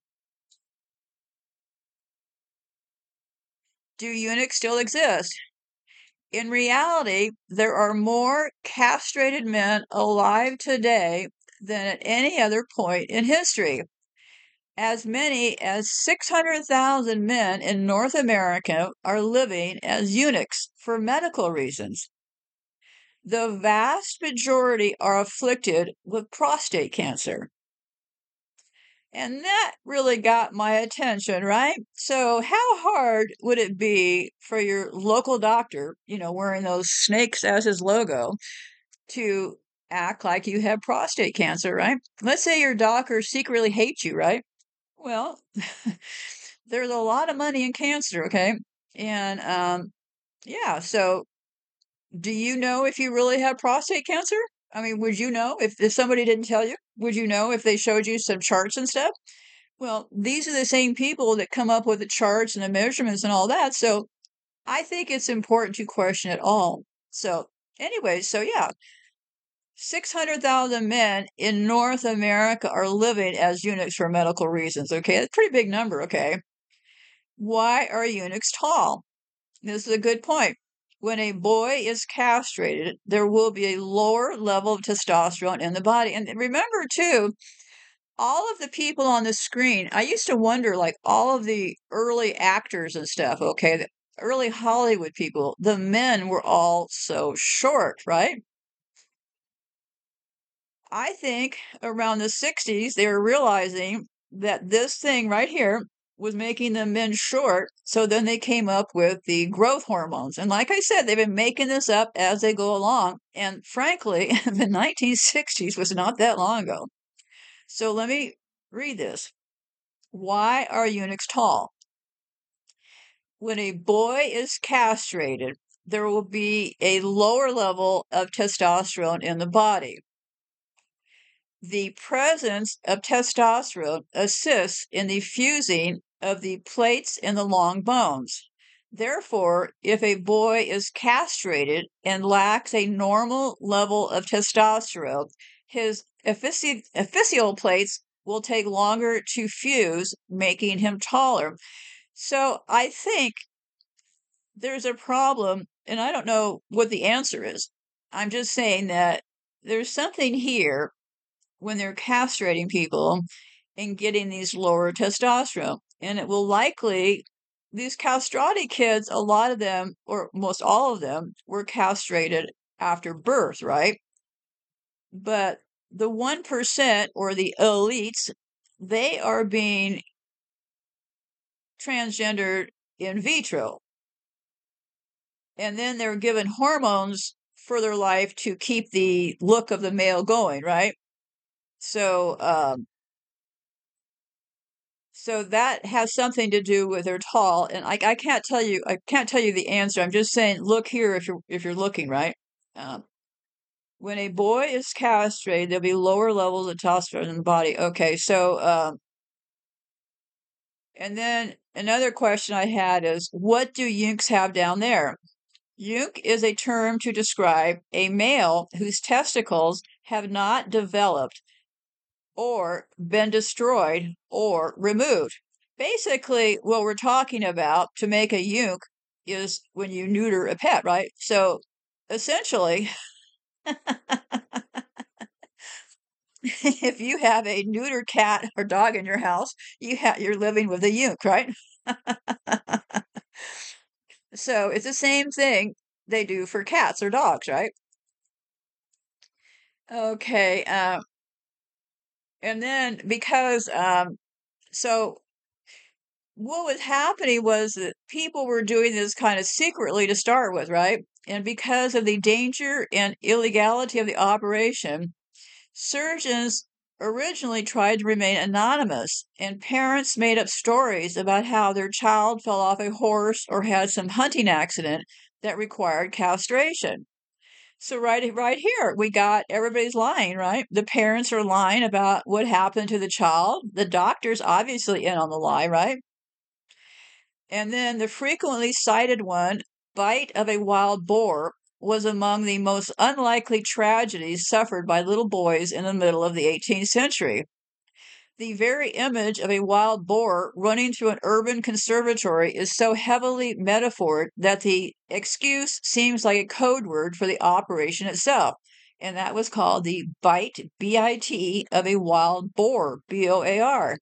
Do eunuchs still exist? In reality, there are more castrated men alive today than at any other point in history. As many as six hundred thousand men in North America are living as eunuchs for medical reasons. The vast majority are afflicted with prostate cancer. And that really got my attention, right? So, how hard would it be for your local doctor, you know, wearing those snakes as his logo, to act like you have prostate cancer, right? Let's say your doctor secretly hates you, right? Well, there's a lot of money in cancer, okay? And um, yeah, so do you know if you really have prostate cancer? I mean, would you know if, if somebody didn't tell you? Would you know if they showed you some charts and stuff? Well, these are the same people that come up with the charts and the measurements and all that. So I think it's important to question it all. So, anyway, so yeah, six hundred thousand men in North America are living as eunuchs for medical reasons. Okay, that's a pretty big number. Okay. Why are eunuchs tall? This is a good point. When a boy is castrated, there will be a lower level of testosterone in the body. And remember, too, all of the people on the screen, I used to wonder, like all of the early actors and stuff, okay, the early Hollywood people, the men were all so short, right? I think around the sixties, they were realizing that this thing right here was making the men short. So then they came up with the growth hormones. And like I said, they've been making this up as they go along. And frankly, the nineteen sixties was not that long ago. So let me read this. Why are eunuchs tall? When a boy is castrated, there will be a lower level of testosterone in the body. The presence of testosterone assists in the fusing of the plates in the long bones. Therefore, if a boy is castrated and lacks a normal level of testosterone, his epiphy- epiphyseal plates will take longer to fuse, making him taller. So I think there's a problem, and I don't know what the answer is. I'm just saying that there's something here when they're castrating people and getting these lower testosterone. And it will likely, these castrati kids, a lot of them, or most all of them, were castrated after birth, right? But the one percent or the elites, they are being transgendered in vitro. And then they're given hormones for their life to keep the look of the male going, right? So, um, so that has something to do with their tall. And I, I can't tell you, I can't tell you the answer. I'm just saying, look here if you're if you're looking, right? Um, when a boy is castrated, there'll be lower levels of testosterone in the body. Okay, so um, and then another question I had is, what do eunuchs have down there? Eunuch is a term to describe a male whose testicles have not developed or been destroyed or removed. Basically, what we're talking about to make a eunuch is when you neuter a pet, right? So essentially, if you have a neuter cat or dog in your house, you ha- you're living with a eunuch, right? So it's the same thing they do for cats or dogs, right? Okay. Um, and then because um, so what was happening was that people were doing this kind of secretly to start with, right? And because of the danger and illegality of the operation, surgeons originally tried to remain anonymous, and parents made up stories about how their child fell off a horse or had some hunting accident that required castration. So right right here, we got everybody's lying, right? The parents are lying about what happened to the child. The doctor's obviously in on the lie, right? And then the frequently cited one, bite of a wild boar, was among the most unlikely tragedies suffered by little boys in the middle of the eighteenth century. The very image of a wild boar running through an urban conservatory is so heavily metaphored that the excuse seems like a code word for the operation itself. And that was called the bite, B I T, of a wild boar, B O A R.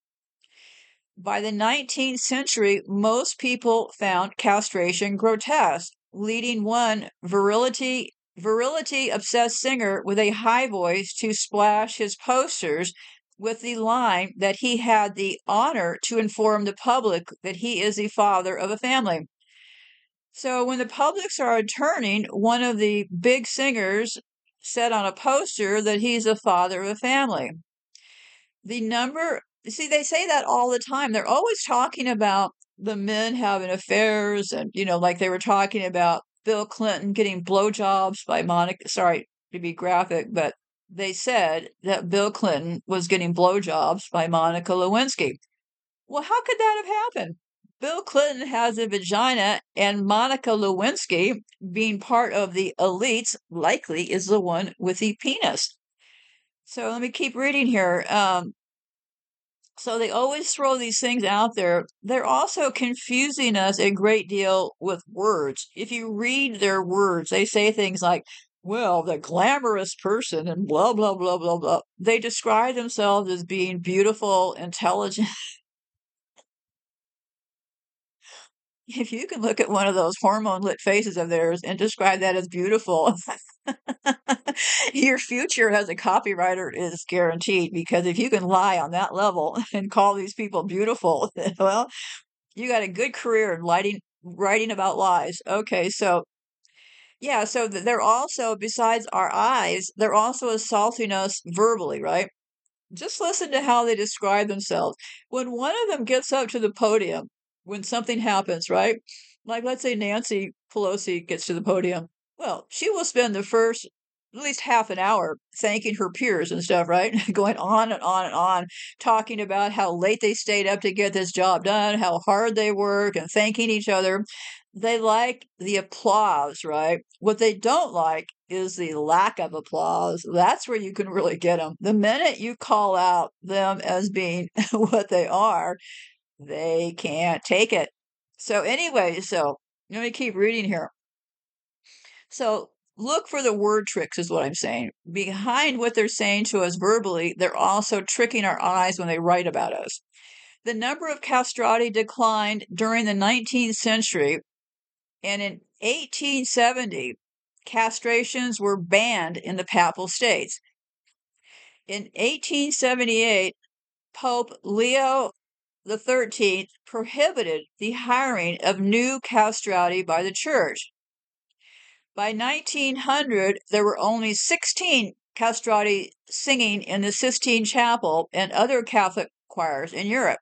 By the nineteenth century, most people found castration grotesque, leading one virility virility obsessed singer with a high voice to splash his posters with the line that he had the honor to inform the public that he is the father of a family. So when the public started turning, one of the big singers said on a poster that he's the father of a family. The number, see, they say that all the time. They're always talking about the men having affairs, and, you know, like they were talking about Bill Clinton getting blowjobs by Monica. Sorry to be graphic, but they said that Bill Clinton was getting blowjobs by Monica Lewinsky. Well, how could that have happened? Bill Clinton has a vagina, and Monica Lewinsky, being part of the elites, likely is the one with the penis. So let me keep reading here. Um, so they always throw these things out there. They're also confusing us a great deal with words. If you read their words, they say things like, well, the glamorous person and blah, blah, blah, blah, blah. They describe themselves as being beautiful, intelligent. If you can look at one of those hormone lit faces of theirs and describe that as beautiful, Your future as a copywriter is guaranteed because if you can lie on that level and call these people beautiful, well, you got a good career in writing writing about lies. Okay, so yeah, so th- they're also, besides our eyes, they're also assaulting us verbally, right? Just listen to how they describe themselves. When one of them gets up to the podium, when something happens, right? Like, let's say Nancy Pelosi gets to the podium. Well, she will spend the first at least half an hour thanking her peers and stuff, right? Going on and on and on, talking about how late they stayed up to get this job done, how hard they work, and thanking each other. They like the applause, right? What they don't like is the lack of applause. That's where you can really get them. The minute you call out them as being what they are, they can't take it. So, anyway, so let me keep reading here. So, look for the word tricks, is what I'm saying. Behind what they're saying to us verbally, they're also tricking our eyes when they write about us. The number of castrati declined during the nineteenth century, and in eighteen seventy, castrations were banned in the Papal States. In eighteen seventy-eight, Pope Leo the thirteenth prohibited the hiring of new castrati by the church. By nineteen hundred, there were only sixteen castrati singing in the Sistine Chapel and other Catholic choirs in Europe.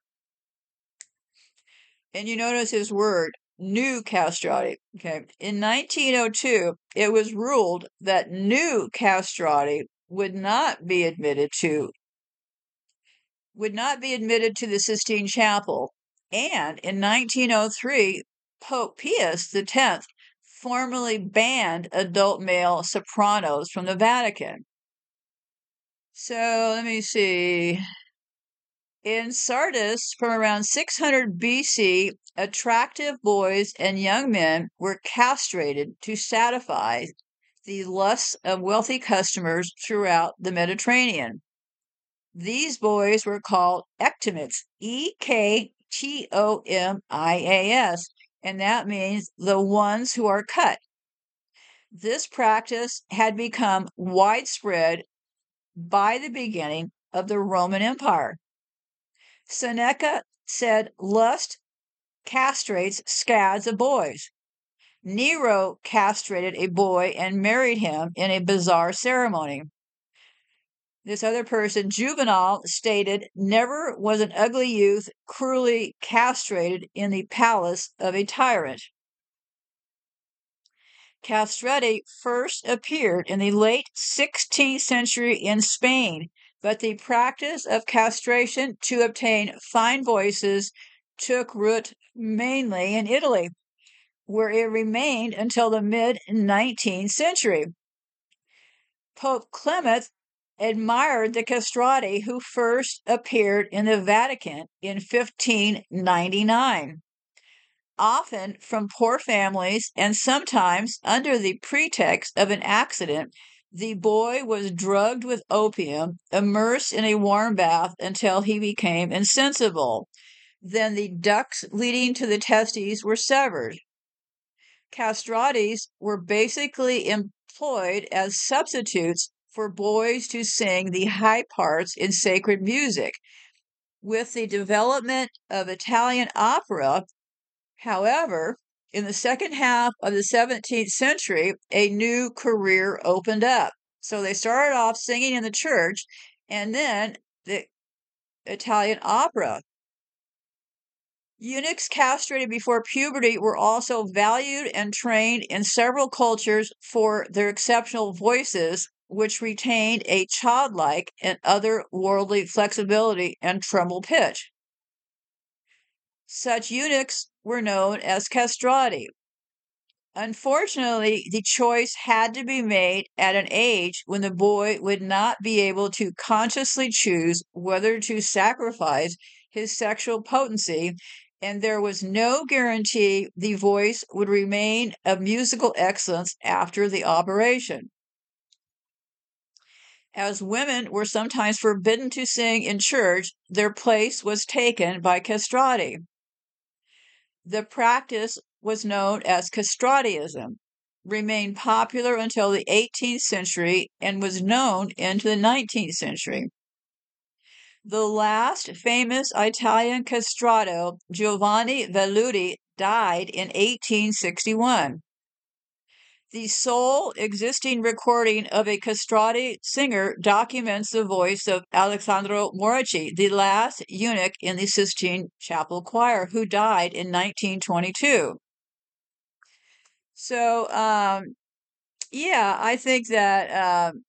And you notice his word, new castrati. Okay. In nineteen oh two, it was ruled that new castrati would not be admitted to would not be admitted to the Sistine Chapel. And in nineteen oh three, Pope Pius the tenth formally banned adult male sopranos from the Vatican. So let me see. In Sardis, from around six hundred B C, attractive boys and young men were castrated to satisfy the lusts of wealthy customers throughout the Mediterranean. These boys were called ektomites, E K T O M I A S, and that means the ones who are cut. This practice had become widespread by the beginning of the Roman Empire. Seneca said lust castrates scads of boys. Nero castrated a boy and married him in a bizarre ceremony. This other person, Juvenal, stated, never was an ugly youth cruelly castrated in the palace of a tyrant. Castrati first appeared in the late sixteenth century in Spain, but the practice of castration to obtain fine voices took root mainly in Italy, where it remained until the mid-nineteenth century. Pope Clement admired the castrati who first appeared in the Vatican in fifteen ninety-nine. Often from poor families, and sometimes under the pretext of an accident, the boy was drugged with opium, immersed in a warm bath until he became insensible. Then the ducts leading to the testes were severed. Castratis were basically employed as substitutes for boys to sing the high parts in sacred music. With the development of Italian opera, however, in the second half of the seventeenth century, a new career opened up. So they started off singing in the church, and then the Italian opera. Eunuchs castrated before puberty were also valued and trained in several cultures for their exceptional voices, which retained a childlike and otherworldly flexibility and treble pitch. Such eunuchs were known as castrati. Unfortunately, the choice had to be made at an age when the boy would not be able to consciously choose whether to sacrifice his sexual potency, and there was no guarantee the voice would remain of musical excellence after the operation. As women were sometimes forbidden to sing in church, their place was taken by castrati. The practice was known as castratiism. remained popular until the eighteenth century and was known into the nineteenth century. The last famous Italian castrato, Giovanni Velluti, died in eighteen sixty-one. The sole existing recording of a castrati singer documents the voice of Alessandro Morici, the last eunuch in the Sistine Chapel Choir, who died in nineteen twenty-two. So, um, yeah, I think that um,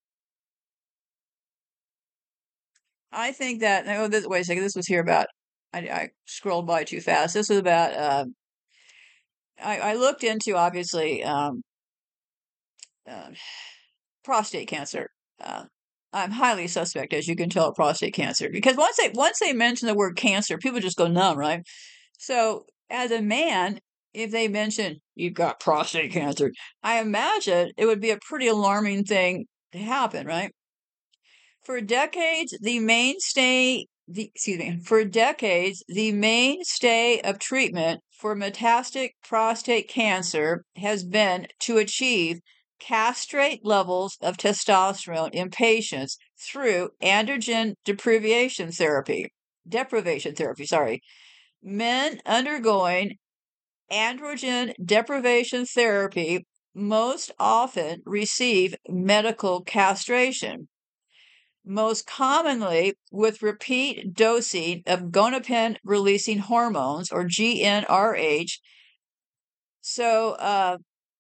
I think that. Oh, this, wait a second. This was here about. I, I scrolled by too fast. This was about. Uh, I, I looked into obviously um, uh, prostate cancer. Uh, I'm highly suspect, as you can tell, of prostate cancer because once they once they mention the word cancer, people just go numb, right? So, as a man, if they mention you've got prostate cancer, I imagine it would be a pretty alarming thing to happen, right? For decades, the mainstay, the, excuse me, for decades, the mainstay of treatment for metastatic prostate cancer has been to achieve castrate levels of testosterone in patients through androgen deprivation therapy. Deprivation therapy, sorry. Men undergoing androgen deprivation therapy most often receive medical castration, most commonly with repeat dosing of gonapin releasing hormones or G n R H. So, uh,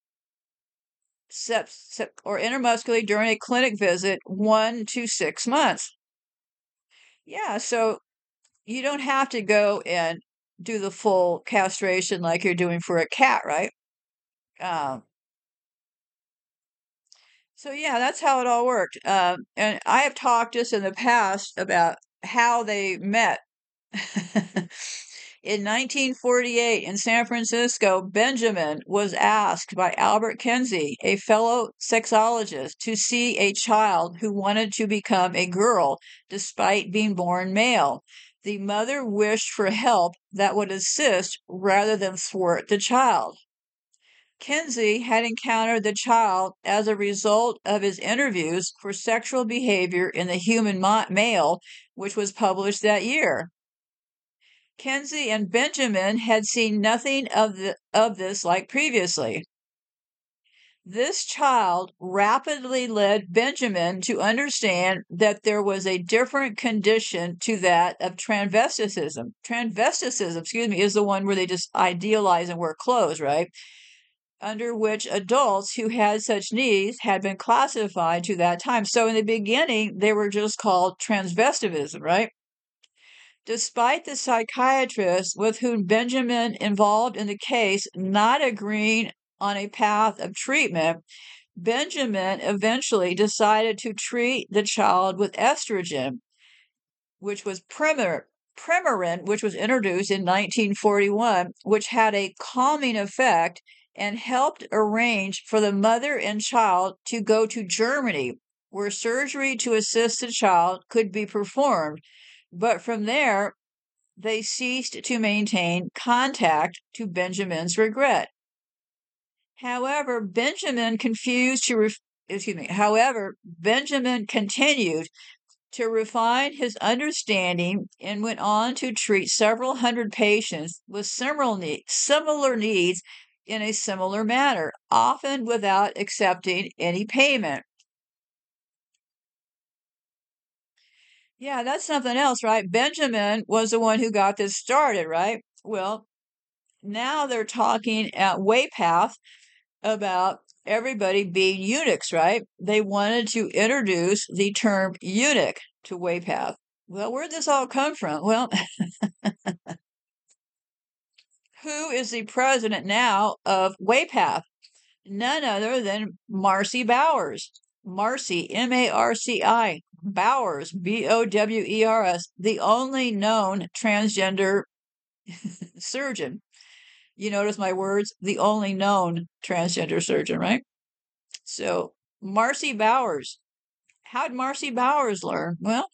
sep- sep- or intramuscularly during a clinic visit, one to six months. Yeah, so you don't have to go and do the full castration like you're doing for a cat, right? Um, so yeah, that's how it all worked. Um, and I have talked just in the past about how they met. In nineteen forty-eight, in San Francisco, Benjamin was asked by Albert Kinsey, a fellow sexologist, to see a child who wanted to become a girl despite being born male. The mother wished for help that would assist rather than thwart the child. Kinsey had encountered the child as a result of his interviews for sexual behavior in the human male, which was published that year. Kinsey and Benjamin had seen nothing of, the, of this like previously. This child rapidly led Benjamin to understand that there was a different condition to that of transvesticism. Transvesticism, excuse me, is the one where they just idealize and wear clothes, right? Under which adults who had such needs had been classified to that time. So in the beginning, they were just called transvestivism, right? Despite the psychiatrist with whom Benjamin involved in the case not agreeing on a path of treatment, Benjamin eventually decided to treat the child with estrogen, which was Primer, Premarin, which was introduced in nineteen forty-one, which had a calming effect and helped arrange for the mother and child to go to Germany, where surgery to assist the child could be performed. But from there, they ceased to maintain contact to Benjamin's regret. However, Benjamin confused to ref- excuse me. However, Benjamin continued to refine his understanding and went on to treat several hundred patients with similar, need- similar needs in a similar manner, often without accepting any payment. Yeah, that's something else, right? Benjamin was the one who got this started, right? Well, now they're talking at WayPath about everybody being eunuchs, right? They wanted to introduce the term eunuch to WayPath. Well, where'd this all come from? Well, who is the president now of WayPath? None other than Marci Bowers. Marci, M A R C I, Bowers, B O W E R S, the only known transgender surgeon. You notice my words? The only known transgender surgeon, right? So, Marci Bowers. How did Marci Bowers learn? Well,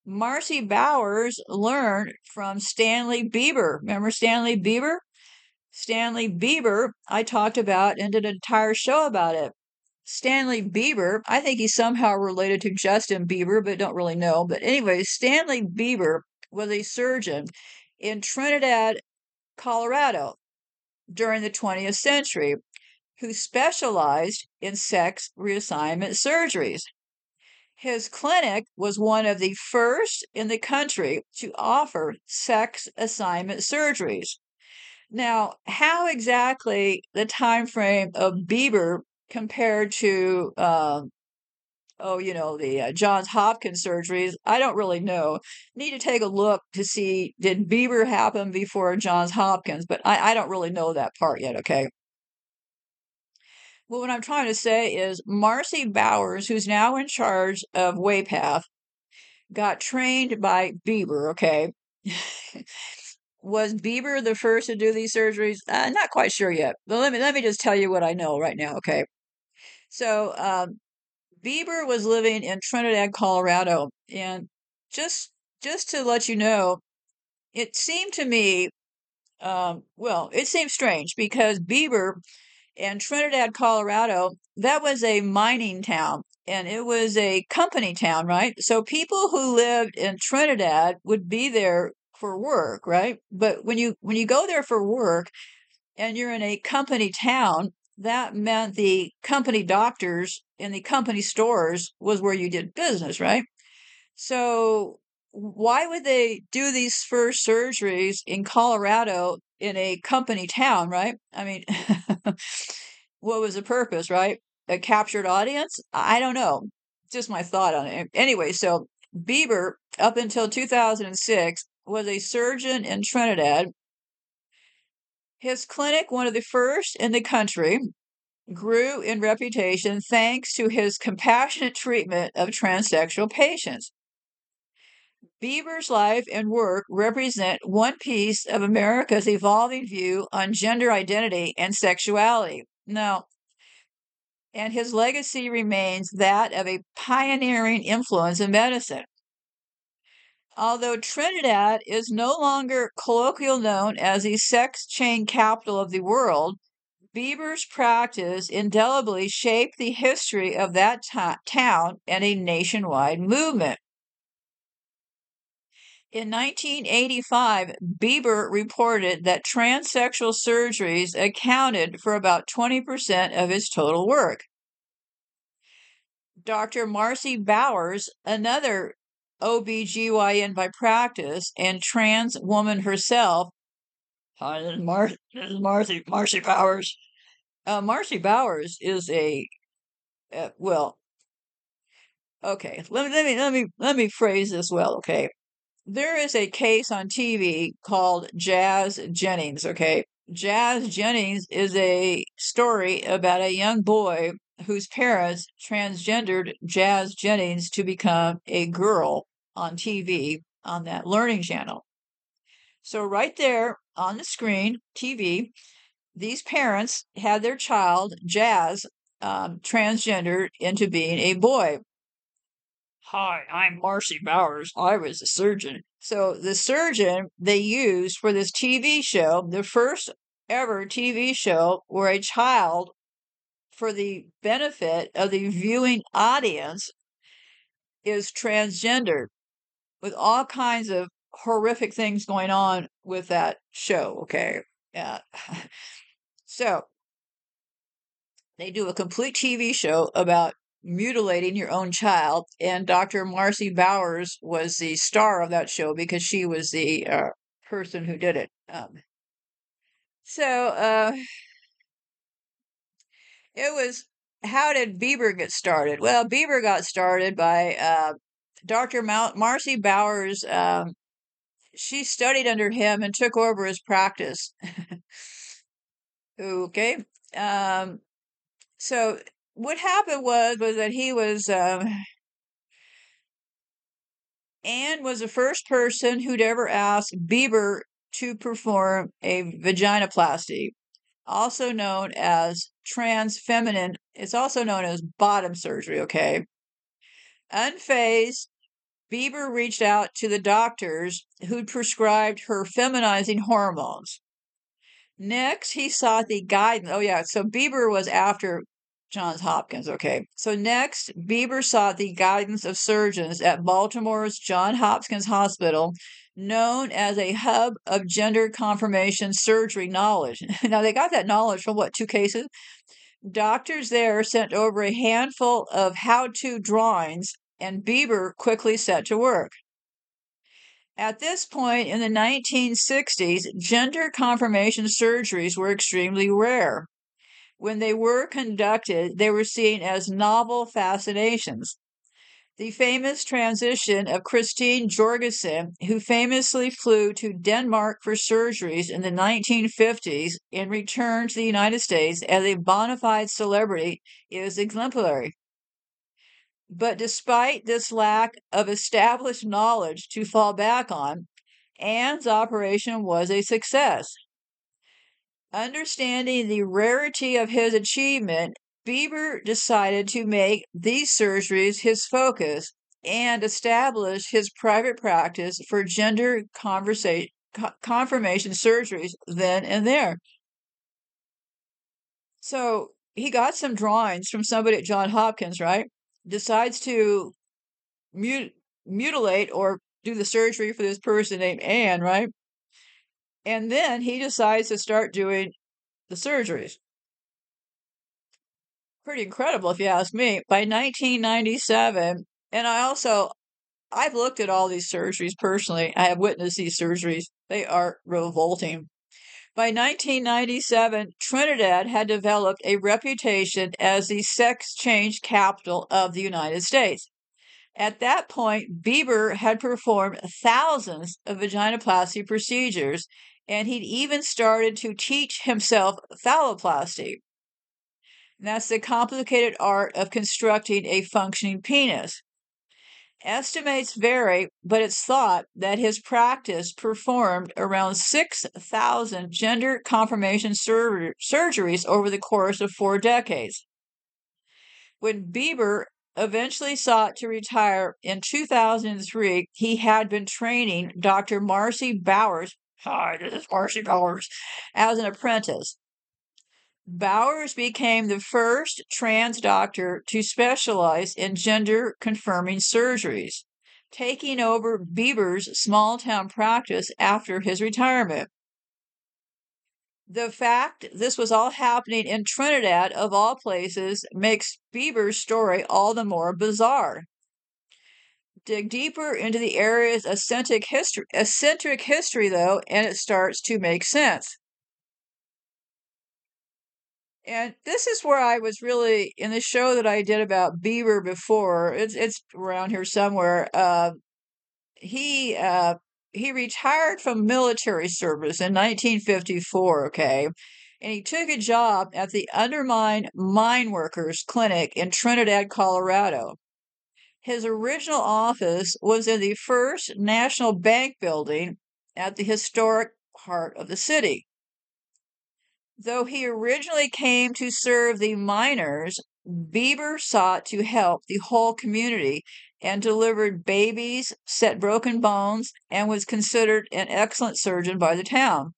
Marci Bowers learned from Stanley Bieber. Remember Stanley Bieber? Stanley Bieber, I talked about and did an entire show about it. Stanley Bieber, I think he's somehow related to Justin Bieber, but don't really know. But anyway, Stanley Bieber was a surgeon in Trinidad, Colorado during the twentieth century who specialized in sex reassignment surgeries. His clinic was one of the first in the country to offer sex assignment surgeries. Now, how exactly the time frame of Bieber compared to, uh, oh, you know, the uh, Johns Hopkins surgeries, I don't really know. Need to take a look to see did Bieber happen before Johns Hopkins, but I, I don't really know that part yet, okay? Well, what I'm trying to say is Marcy Bowers, who's now in charge of WayPath, got trained by Bieber, okay? Was Bieber the first to do these surgeries? Uh, not quite sure yet. But let me let me just tell you what I know right now, okay? So, um, Bieber was living in Trinidad, Colorado, and just just to let you know, it seemed to me, um, well, it seemed strange because Bieber and Trinidad, Colorado, that was a mining town and it was a company town, right? So people who lived in Trinidad would be there for work, right? But when you when you go there for work and you're in a company town, that meant the company doctors and the company stores was where you did business, right? So why would they do these first surgeries in Colorado in a company town, right? I mean, what was the purpose, right? A captured audience? I don't know. Just my thought on it. Anyway, so Bieber, up until two thousand six, was a surgeon in Trinidad. His clinic, one of the first in the country, grew in reputation thanks to his compassionate treatment of transsexual patients. Bieber's life and work represent one piece of America's evolving view on gender identity and sexuality. Now, and his legacy remains that of a pioneering influence in medicine. Although Trinidad is no longer colloquially known as the sex change capital of the world, Bieber's practice indelibly shaped the history of that t- town and a nationwide movement. In nineteen eighty-five, Bieber reported that transsexual surgeries accounted for about twenty percent of his total work. Doctor Marcy Bowers, another O B G Y N by practice and trans woman herself. Hi, this is, Mar- this is Marcy, Marcy Bowers. Uh, Marcy Bowers is a, uh, well, okay, let me, let me, let me, let me phrase this well, okay? There is a case on T V called Jazz Jennings, okay? Jazz Jennings is a story about a young boy whose parents transgendered Jazz Jennings to become a girl on T V on that learning channel. So, right there on the screen, T V, these parents had their child, Jazz, um, transgendered into being a boy. Hi, I'm Marcy Bowers. I was a surgeon. So the surgeon they used for this T V show, the first ever T V show where a child, for the benefit of the viewing audience, is transgendered with all kinds of horrific things going on with that show. Okay. Yeah. So they do a complete T V show about mutilating your own child, and Doctor Marcy Bowers was the star of that show because she was the uh, person who did it. Um, so uh, it was. How did Bieber get started? Well, Bieber got started by uh, Doctor Mount Marcy Bowers. Um, she studied under him and took over his practice. Okay. Um, so what happened was was that he was um, Anne was the first person who'd ever asked Bieber to perform a vaginoplasty, also known as trans feminine. It's also known as bottom surgery, okay? Unfazed, Bieber reached out to the doctors who'd prescribed her feminizing hormones. Next, he sought the guidance. Oh, yeah. So Bieber was after Johns Hopkins. Okay. So next, Bieber sought the guidance of surgeons at Baltimore's Johns Hopkins Hospital, known as a hub of gender confirmation surgery knowledge. Now, they got that knowledge from what, two cases? Doctors there sent over a handful of how to drawings, and Bieber quickly set to work. At this point in the nineteen sixties, gender confirmation surgeries were extremely rare. When they were conducted, they were seen as novel fascinations. The famous transition of Christine Jorgensen, who famously flew to Denmark for surgeries in the nineteen fifties and returned to the United States as a bona fide celebrity, is exemplary. But despite this lack of established knowledge to fall back on, Ann's operation was a success. Understanding the rarity of his achievement, Bieber decided to make these surgeries his focus and establish his private practice for gender conversa- co- confirmation surgeries then and there. So he got some drawings from somebody at Johns Hopkins, right? Decides to mut- mutilate or do the surgery for this person named Anne, right? And then he decides to start doing the surgeries. Pretty incredible, if you ask me. By nineteen ninety-seven, and I also, I've looked at all these surgeries personally. I have witnessed these surgeries. They are revolting. By nineteen ninety-seven, Trinidad had developed a reputation as the sex change capital of the United States. At that point, Bieber had performed thousands of vaginoplasty procedures, and he'd even started to teach himself phalloplasty. And that's the complicated art of constructing a functioning penis. Estimates vary, but it's thought that his practice performed around six thousand gender confirmation sur- surgeries over the course of four decades. When Bieber eventually sought to retire in two thousand three, he had been training Doctor Marcy Bowers. Hi, this is Marcy Bowers, as an apprentice. Bowers became the first trans doctor to specialize in gender confirming surgeries, taking over Bieber's small town practice after his retirement. The fact this was all happening in Trinidad, of all places, makes Bieber's story all the more bizarre. Dig deeper into the area's eccentric history, eccentric history, though, and it starts to make sense. And this is where I was really in the show that I did about Bieber before. It's it's around here somewhere. Uh, he uh, he retired from military service in nineteen fifty-four. Okay, and he took a job at the Undermine Mine Workers Clinic in Trinidad, Colorado. His original office was in the First National Bank building at the historic heart of the city. Though he originally came to serve the miners, Bieber sought to help the whole community and delivered babies, set broken bones, and was considered an excellent surgeon by the town.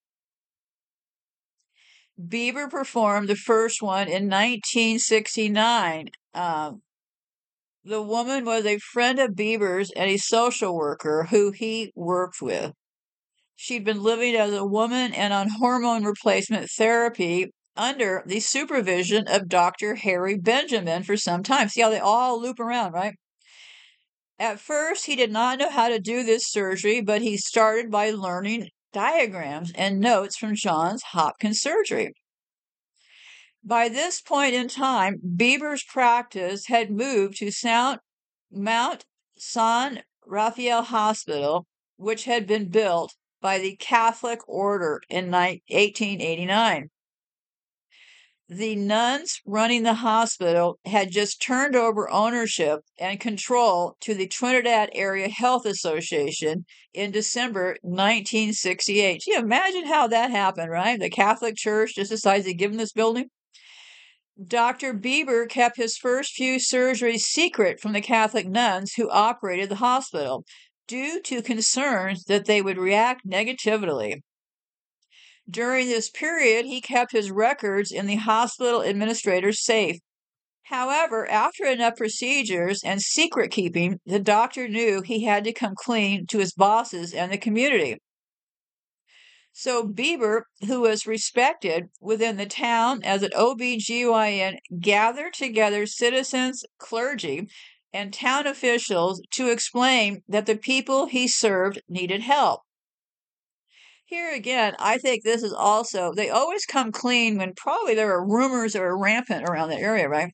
Bieber performed the first one in nineteen sixty-nine. Um, the woman was a friend of Bieber's and a social worker who he worked with. She'd been living as a woman and on hormone replacement therapy under the supervision of Doctor Harry Benjamin for some time. See how they all loop around, right? At first, he did not know how to do this surgery, but he started by learning diagrams and notes from Johns Hopkins surgery. By this point in time, Bieber's practice had moved to Sount, Mount San Rafael Hospital, which had been built by the Catholic Order in eighteen eighty-nine. The nuns running the hospital had just turned over ownership and control to the Trinidad Area Health Association in December nineteen sixty-eight. Can you imagine how that happened, right? The Catholic Church just decides to give them this building. Doctor Bieber kept his first few surgeries secret from the Catholic nuns who operated the hospital due to concerns that they would react negatively. During this period, he kept his records in the hospital administrator's safe. However, after enough procedures and secret keeping, the doctor knew he had to come clean to his bosses and the community. So Bieber, who was respected within the town as an O B G Y N, gathered together citizens, clergy, and town officials to explain that the people he served needed help. Here again, I think this is also, they always come clean when probably there are rumors that are rampant around the area, right?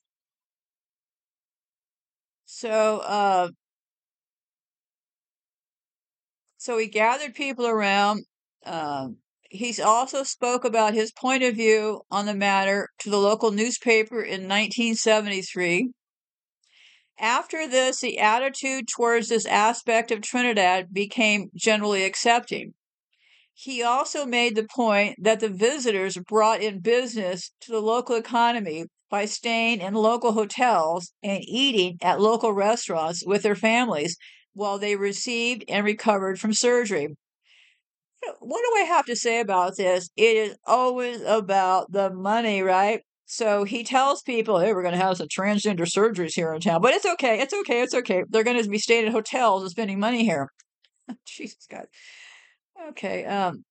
So, uh, so he gathered people around. Um, he's also spoke about his point of view on the matter to the local newspaper in nineteen seventy-three. After this, the attitude towards this aspect of Trinidad became generally accepting. He also made the point that the visitors brought in business to the local economy by staying in local hotels and eating at local restaurants with their families while they received and recovered from surgery. What do I have to say about this? It is always about the money, right? So he tells people, hey, we're going to have some transgender surgeries here in town, but it's okay. It's okay. It's okay. They're going to be staying at hotels and spending money here. Jesus God. Okay. Um,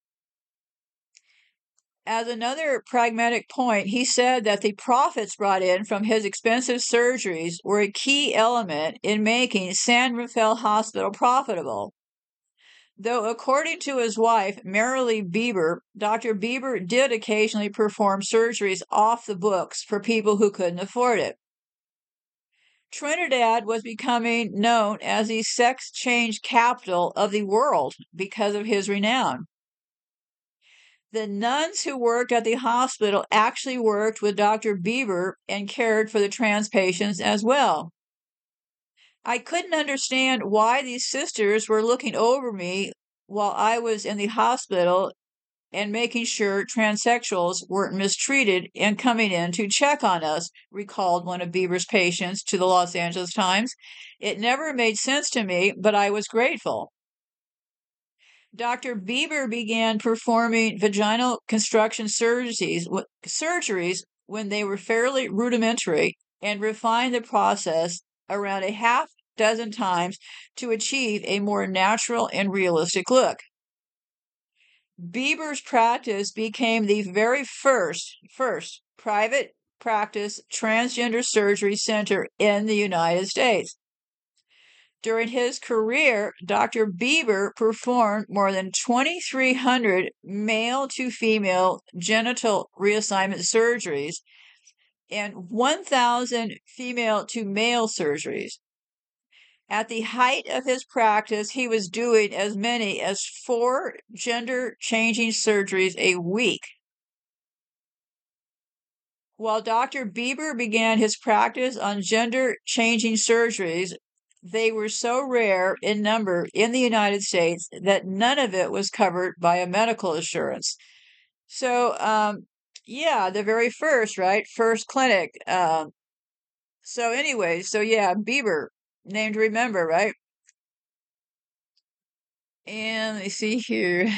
As another pragmatic point, he said that the profits brought in from his expensive surgeries were a key element in making San Rafael Hospital profitable. Though, according to his wife, Marilee Bieber, Doctor Bieber did occasionally perform surgeries off the books for people who couldn't afford it. Trinidad was becoming known as the sex change capital of the world because of his renown. The nuns who worked at the hospital actually worked with Doctor Bieber and cared for the trans patients as well. I couldn't understand why these sisters were looking over me while I was in the hospital and making sure transsexuals weren't mistreated and coming in to check on us, recalled one of Bieber's patients to the Los Angeles Times. It never made sense to me, but I was grateful. Doctor Bieber began performing vaginal construction surgeries, surgeries when they were fairly rudimentary and refined the process around a half dozen times to achieve a more natural and realistic look. Bieber's practice became the very first, first private practice transgender surgery center in the United States. During his career, Doctor Bieber performed more than twenty-three hundred male to female genital reassignment surgeries and one thousand female to male surgeries. At the height of his practice, he was doing as many as four gender changing surgeries a week. While Doctor Bieber began his practice on gender changing surgeries, they were so rare in number in the United States that none of it was covered by a medical insurance. So, um, yeah, the very first, right? First clinic. Um, so, anyway, so yeah, Bieber, name to remember, right? And let me see here.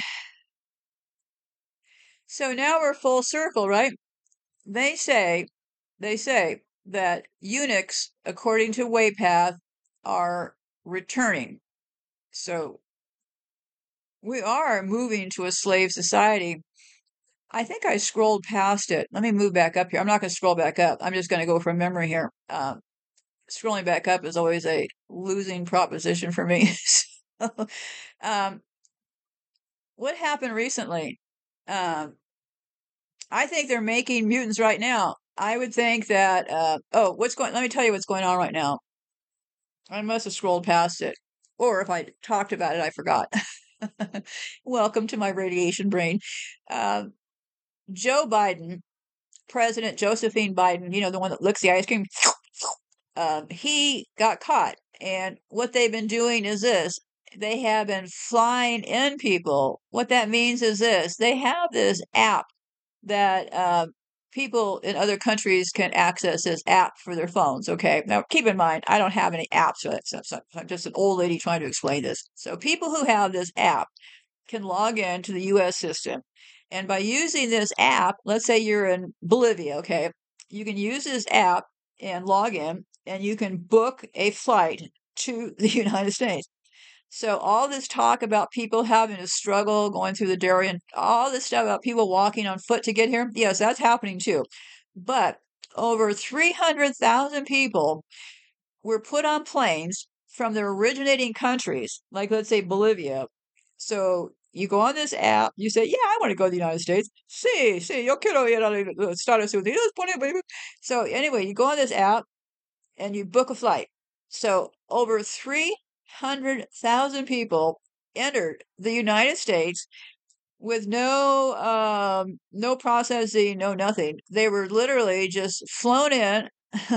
So now we're full circle, right? They say, they say that eunuchs, according to Waypath, are returning. So we are moving to a slave society. I think I scrolled past it. Let me move back up here. I'm not going to scroll back up. I'm just going to go from memory here. Um, scrolling back up is always a losing proposition for me. so, um, what happened recently? Um, I think they're making mutants right now. I would think that, uh, oh, what's going, let me tell you what's going on right now. I must have scrolled past it. Or if I talked about it, I forgot. Welcome to my radiation brain. Uh, Joe Biden, President Josephine Biden, you know, the one that licks the ice cream, um, he got caught. And what they've been doing is this. They have been flying in people. What that means is this. They have this app that uh, people in other countries can access this app for their phones. Okay. Now, keep in mind, I don't have any apps. So, so, so I'm just an old lady trying to explain this. So people who have this app can log in to the U S system And by using this app, let's say you're in Bolivia, okay? You can use this app and log in, and you can book a flight to the United States. So all this talk about people having to struggle going through the Darien, all this stuff about people walking on foot to get here, yes, that's happening too. But over three hundred thousand people were put on planes from their originating countries, like let's say Bolivia. So you go on this app, you say, "Yeah, I want to go to the United States." Sí, sí, yo quiero ir a los Estados Unidos. So anyway, you go on this app and you book a flight. So over three hundred thousand people entered the United States with no um no processing, no nothing. They were literally just flown in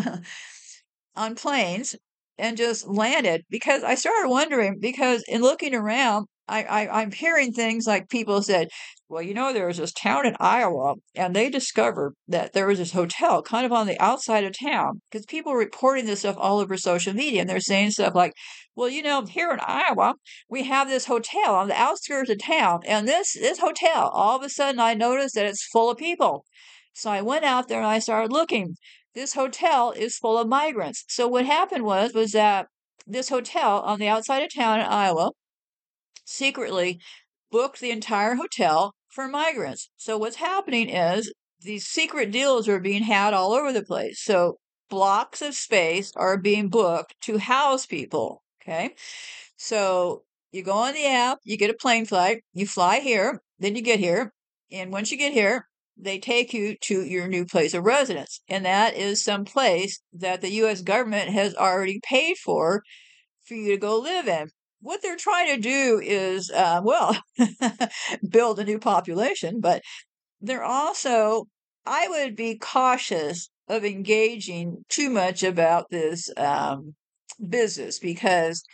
on planes and just landed, because I started wondering, because in looking around, I, I I'm hearing things like people said, well, you know, there was this town in Iowa and they discovered that there was this hotel kind of on the outside of town, because people were reporting this stuff all over social media, and they're saying stuff like, well, you know, here in Iowa, we have this hotel on the outskirts of town, and this this hotel, all of a sudden I noticed that it's full of people. So I went out there and I started looking. This hotel is full of migrants. So what happened was was that this hotel on the outside of town in Iowa secretly booked the entire hotel for migrants. So what's happening is these secret deals are being had all over the place. So blocks of space are being booked to house people. Okay. So you go on the app, you get a plane flight, you fly here, then you get here. And once you get here, they take you to your new place of residence. And that is some place that the U S government has already paid for for you to go live in. What they're trying to do is, uh, well, build a new population, but they're also, I would be cautious of engaging too much about this um, business, because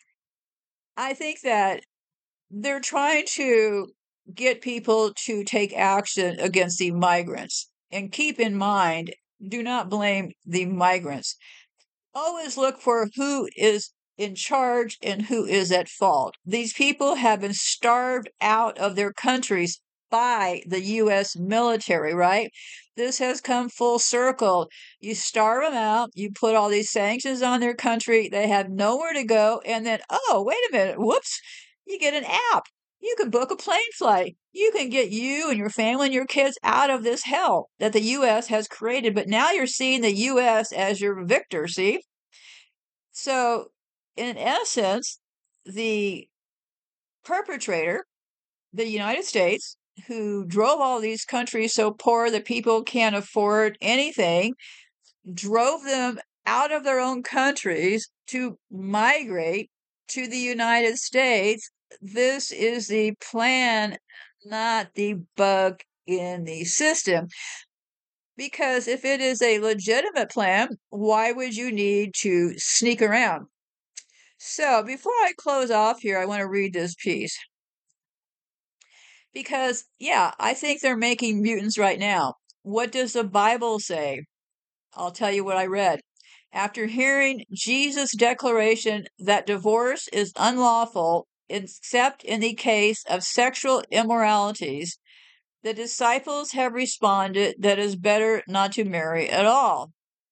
I think that they're trying to get people to take action against the migrants. And keep in mind, do not blame the migrants. Always look for who is in charge and who is at fault. These people have been starved out of their countries by the U S military, right? This has come full circle. You starve them out, you put all these sanctions on their country, they have nowhere to go, and then, oh, wait a minute, whoops, you get an app. You can book a plane flight. You can get you and your family and your kids out of this hell that the U S has created. But now you're seeing the U S as your victor, see? So, in essence, the perpetrator, the United States, who drove all these countries so poor that people can't afford anything, drove them out of their own countries to migrate to the United States. This is the plan, not the bug in the system. Because if it is a legitimate plan, why would you need to sneak around? So before I close off here, I want to read this piece. Because, yeah, I think they're making mutants right now. What does the Bible say? I'll tell you what I read. After hearing Jesus' declaration that divorce is unlawful except in the case of sexual immoralities, the disciples have responded that it's better not to marry at all.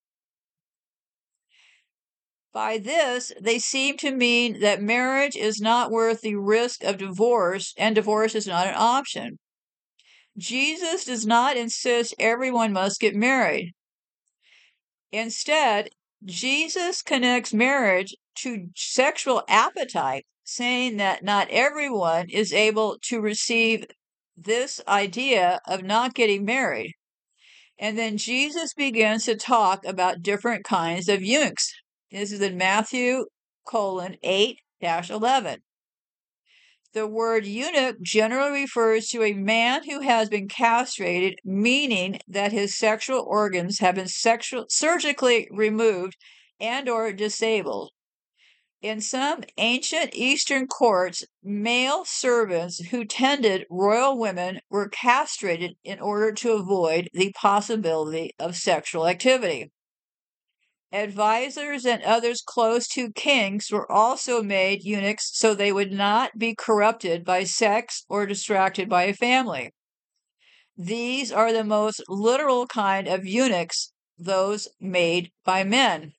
By this, they seem to mean that marriage is not worth the risk of divorce, and divorce is not an option. Jesus does not insist everyone must get married. Instead, Jesus connects marriage to sexual appetite, saying that not everyone is able to receive this idea of not getting married. And then Jesus begins to talk about different kinds of eunuchs. This is in Matthew colon eight dash eleven. The word eunuch generally refers to a man who has been castrated, meaning that his sexual organs have been sexual, surgically removed and or disabled. In some ancient Eastern courts, male servants who tended royal women were castrated in order to avoid the possibility of sexual activity. Advisors and others close to kings were also made eunuchs so they would not be corrupted by sex or distracted by a family. These are the most literal kind of eunuchs, those made by men.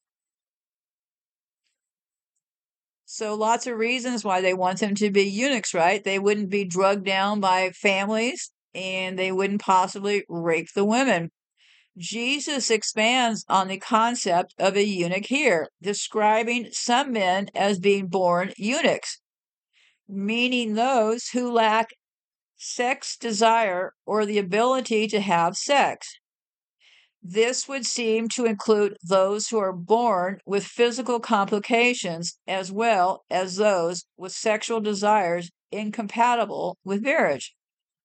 So lots of reasons why they want them to be eunuchs, right? They wouldn't be drugged down by families and they wouldn't possibly rape the women. Jesus expands on the concept of a eunuch here, describing some men as being born eunuchs, meaning those who lack sex desire or the ability to have sex. This would seem to include those who are born with physical complications as well as those with sexual desires incompatible with marriage.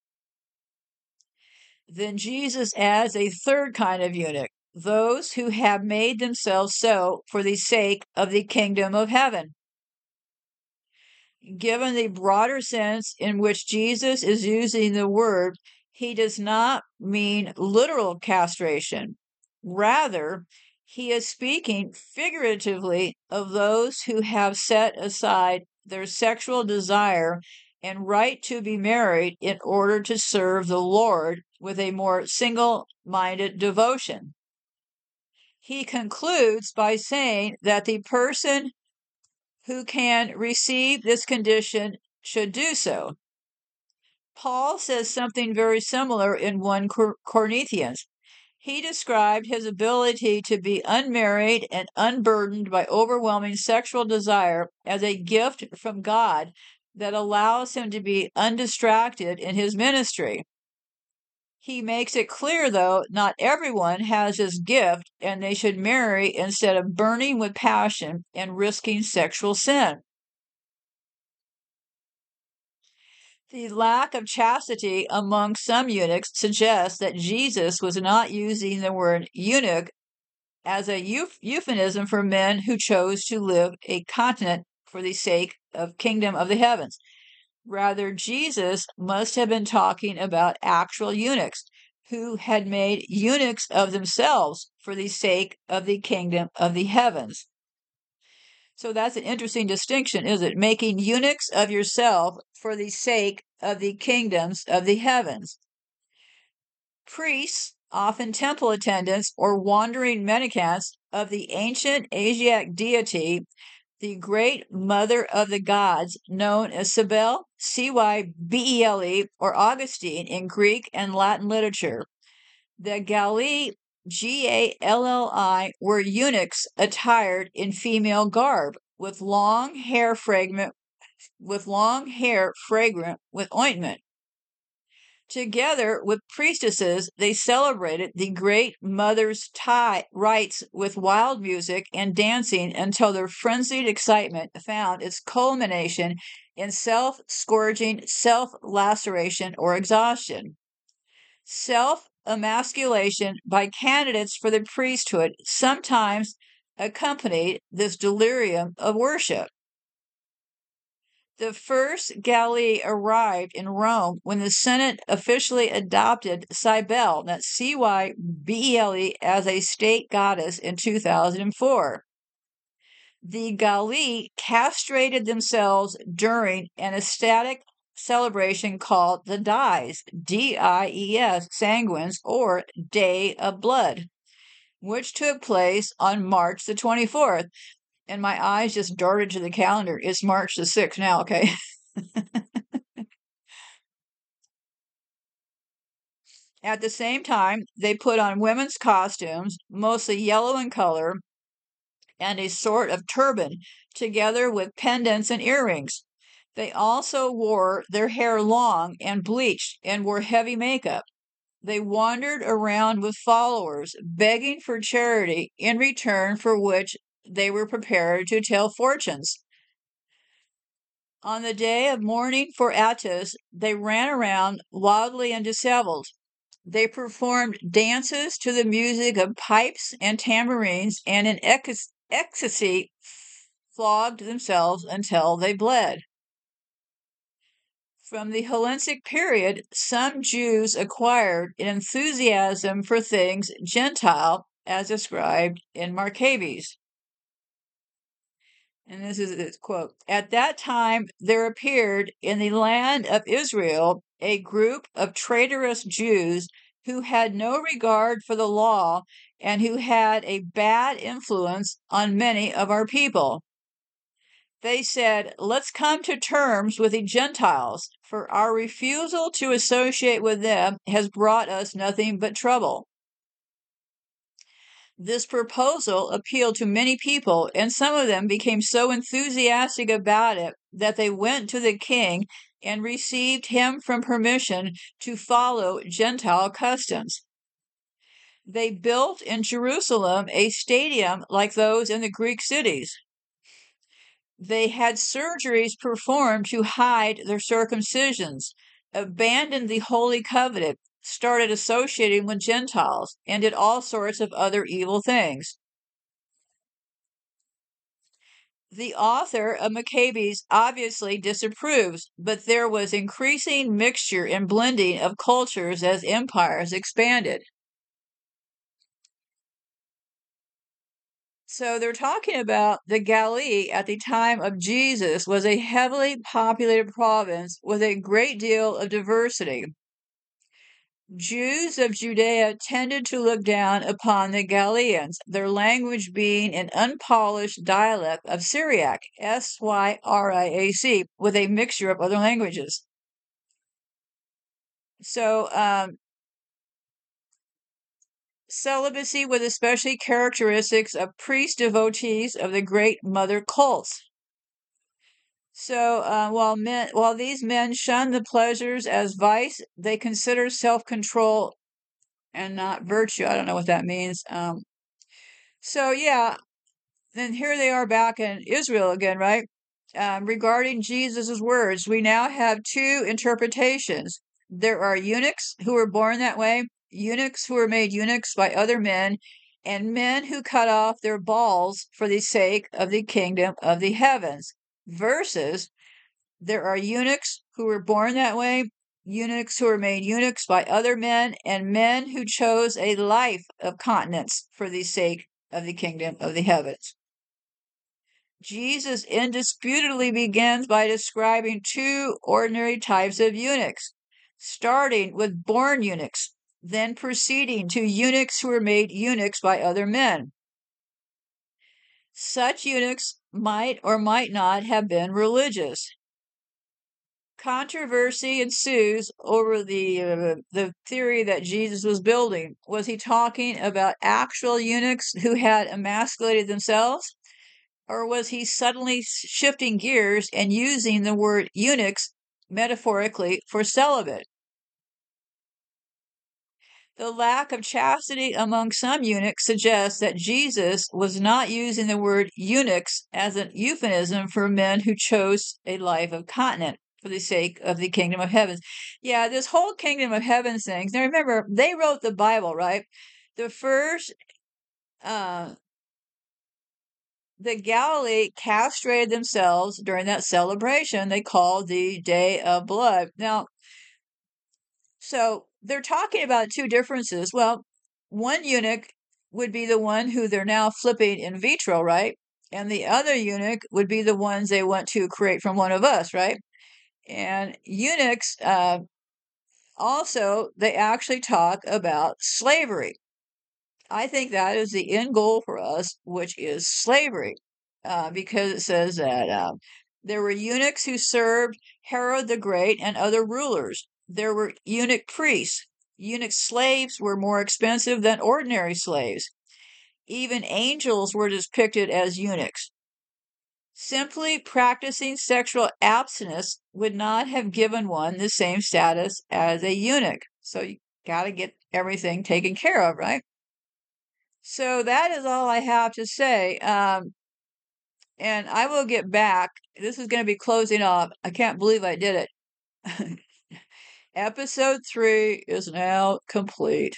Then Jesus adds a third kind of eunuch, those who have made themselves so for the sake of the kingdom of heaven. Given the broader sense in which Jesus is using the word, he does not mean literal castration. Rather, he is speaking figuratively of those who have set aside their sexual desire and right to be married in order to serve the Lord with a more single-minded devotion. He concludes by saying that the person who can receive this condition should do so. Paul says something very similar in First Corinthians. He described his ability to be unmarried and unburdened by overwhelming sexual desire as a gift from God that allows him to be undistracted in his ministry. He makes it clear, though, not everyone has this gift and they should marry instead of burning with passion and risking sexual sin. The lack of chastity among some eunuchs suggests that Jesus was not using the word eunuch as a euph- euphemism for men who chose to live a continent for the sake of kingdom of the heavens. Rather, Jesus must have been talking about actual eunuchs who had made eunuchs of themselves for the sake of the kingdom of the heavens. So that's an interesting distinction, is it? Making eunuchs of yourself for the sake of the kingdoms of the heavens. Priests, often temple attendants or wandering mendicants of the ancient Asiatic deity, the great mother of the gods, known as Cybele, C Y B E L E, or Augustine in Greek and Latin literature. The Galli, G A L L I, were eunuchs attired in female garb, with long hair fragrant with long hair fragrant with ointment. Together with priestesses, they celebrated the great mother's tie rites with wild music and dancing until their frenzied excitement found its culmination in self-scourging, self-laceration, or exhaustion. Self-emasculation by candidates for the priesthood sometimes accompanied this delirium of worship. The first Galli arrived in Rome when the Senate officially adopted Cybele, that's C Y B E L E, as a state goddess in two thousand four. The Galli castrated themselves during an ecstatic celebration called the Dies, D I E S, Sanguines, or Day of Blood, which took place on March the twenty-fourth. And my eyes just darted to the calendar. It's March the sixth now, okay? At the same time, they put on women's costumes, mostly yellow in color, and a sort of turban, together with pendants and earrings. They also wore their hair long and bleached and wore heavy makeup. They wandered around with followers, begging for charity, in return for which they were prepared to tell fortunes. On the day of mourning for Attis, they ran around wildly and disheveled. They performed dances to the music of pipes and tambourines, and in ec- ecstasy flogged themselves until they bled. From the Hellenistic period, some Jews acquired an enthusiasm for things Gentile, as described in Maccabees. And this is its quote. At that time, there appeared in the land of Israel a group of traitorous Jews who had no regard for the law and who had a bad influence on many of our people. They said, let's come to terms with the Gentiles, for our refusal to associate with them has brought us nothing but trouble. This proposal appealed to many people, and some of them became so enthusiastic about it that they went to the king and received him from permission to follow Gentile customs. They built in Jerusalem a stadium like those in the Greek cities. They had surgeries performed to hide their circumcisions, abandoned the Holy Covenant, started associating with Gentiles, and did all sorts of other evil things. The author of Maccabees obviously disapproves, but there was increasing mixture and blending of cultures as empires expanded. So they're talking about the Galilee at the time of Jesus was a heavily populated province with a great deal of diversity. Jews of Judea tended to look down upon the Galileans, their language being an unpolished dialect of Syriac, S Y R I A C, with a mixture of other languages. So, um, celibacy with especially characteristics of priest devotees of the great mother cults. So, uh, while men, while these men shun the pleasures as vice, they consider self-control and not virtue. I don't know what that means. Um, so yeah, then here they are back in Israel again, right? Um, regarding Jesus's words, we now have two interpretations. There are eunuchs who were born that way, eunuchs who were made eunuchs by other men, and men who cut off their balls for the sake of the kingdom of the heavens. Versus, there are eunuchs who were born that way, eunuchs who were made eunuchs by other men, and men who chose a life of continence for the sake of the kingdom of the heavens. Jesus indisputably begins by describing two ordinary types of eunuchs, starting with born eunuchs, then proceeding to eunuchs who were made eunuchs by other men. Such eunuchs might or might not have been religious. Controversy ensues over the uh, the theory that Jesus was building. Was he talking about actual eunuchs who had emasculated themselves? Or was he suddenly shifting gears and using the word eunuchs metaphorically for celibate? The lack of chastity among some eunuchs suggests that Jesus was not using the word eunuchs as an euphemism for men who chose a life of continence for the sake of the kingdom of heaven. Yeah, this whole kingdom of heaven thing. Now remember, they wrote the Bible, right? The first uh, the Galilee castrated themselves during that celebration they called the Day of Blood. Now, so they're talking about two differences. Well, one eunuch would be the one who they're now flipping in vitro, right? And the other eunuch would be the ones they want to create from one of us, right? And eunuchs, uh, also, they actually talk about slavery. I think that is the end goal for us, which is slavery, uh, because it says that uh, there were eunuchs who served Herod the Great and other rulers. There were eunuch priests. Eunuch slaves were more expensive than ordinary slaves. Even angels were depicted as eunuchs. Simply practicing sexual abstinence would not have given one the same status as a eunuch. So you got to get everything taken care of, right? So that is all I have to say. Um, and I will get back. This is going to be closing off. I can't believe I did it. Episode three is now complete.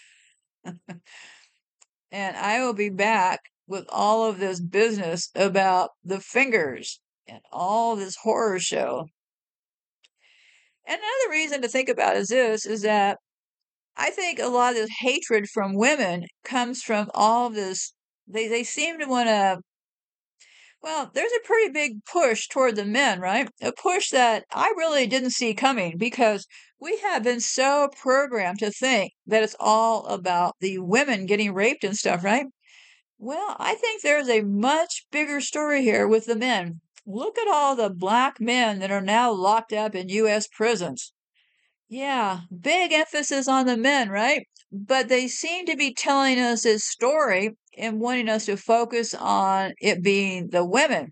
And I will be back with all of this business about the fingers and all this horror show. And another reason to think about is this is that I think a lot of this hatred from women comes from all this. They, they seem to want to Well, there's a pretty big push toward the men, right? A push that I really didn't see coming because we have been so programmed to think that it's all about the women getting raped and stuff, right? Well, I think there's a much bigger story here with the men. Look at all the black men that are now locked up in U S prisons. Yeah, big emphasis on the men, right? But they seem to be telling us this story and wanting us to focus on it being the women.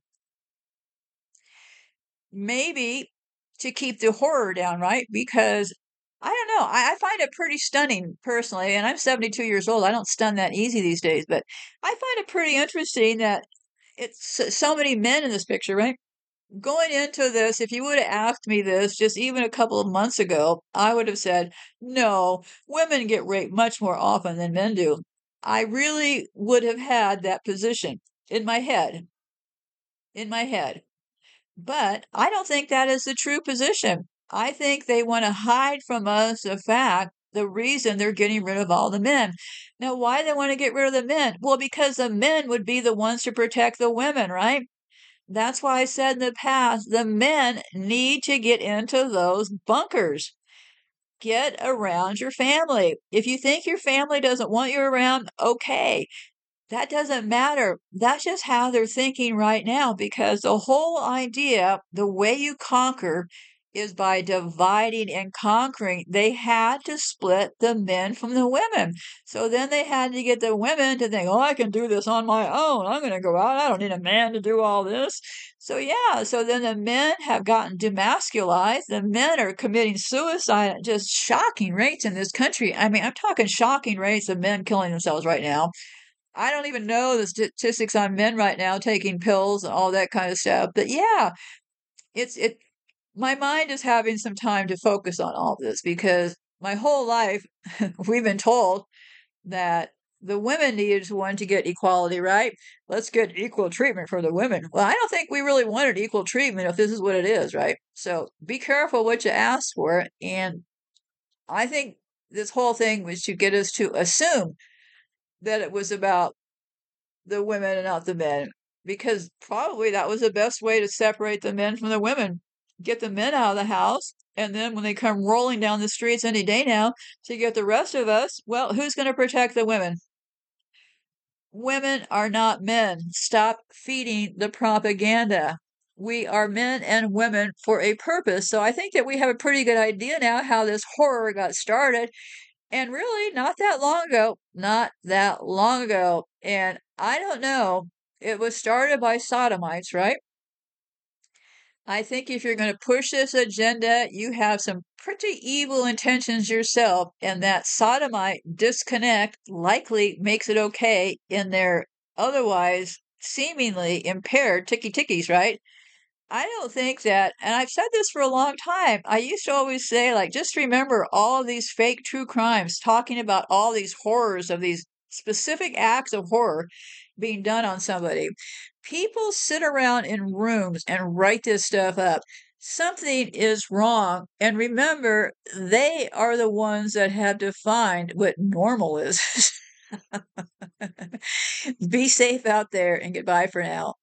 Maybe to keep the horror down, right? Because I don't know. I, I find it pretty stunning personally, and I'm seventy-two years old. I don't stun that easy these days, but I find it pretty interesting that it's so so many men in this picture, right? Going into this, if you would have asked me this just even a couple of months ago, I would have said, no, women get raped much more often than men do. I really would have had that position in my head, in my head. But I don't think that is the true position. I think they want to hide from us the fact, the reason they're getting rid of all the men. Now, why they want to get rid of the men? Well, because the men would be the ones to protect the women, right? That's why I said in the past, the men need to get into those bunkers. Get around your family. If you think your family doesn't want you around, okay. That doesn't matter. That's just how they're thinking right now because the whole idea, the way you conquer is by dividing and conquering. They had to split the men from the women. So then they had to get the women to think, oh, I can do this on my own. I'm going to go out. I don't need a man to do all this. So, yeah, so then the men have gotten demasculized. The men are committing suicide at just shocking rates in this country. I mean, I'm talking shocking rates of men killing themselves right now. I don't even know the statistics on men right now taking pills and all that kind of stuff. But yeah, it's it my mind is having some time to focus on all this because my whole life we've been told that the women needed one to get equality, right? Let's get equal treatment for the women. Well, I don't think we really wanted equal treatment if this is what it is, right? So be careful what you ask for. And I think this whole thing was to get us to assume that it was about the women and not the men, because probably that was the best way to separate the men from the women. Get the men out of the house, and then when they come rolling down the streets any day now to get the rest of us, well, who's going to protect the women? Women are not men. Stop feeding the propaganda. We are men and women for a purpose. So I think that we have a pretty good idea now how this horror got started. And really, not that long ago, not that long ago. And I don't know, it was started by sodomites, right? I think if you're going to push this agenda, you have some pretty evil intentions yourself, and that sodomite disconnect likely makes it okay in their otherwise seemingly impaired ticky tickies, right? I don't think that, and I've said this for a long time. I used to always say, like, just remember all of these fake true crimes, talking about all these horrors of these specific acts of horror being done on somebody. People sit around in rooms and write this stuff up. Something is wrong. And remember, they are the ones that have defined what normal is. Be safe out there and goodbye for now.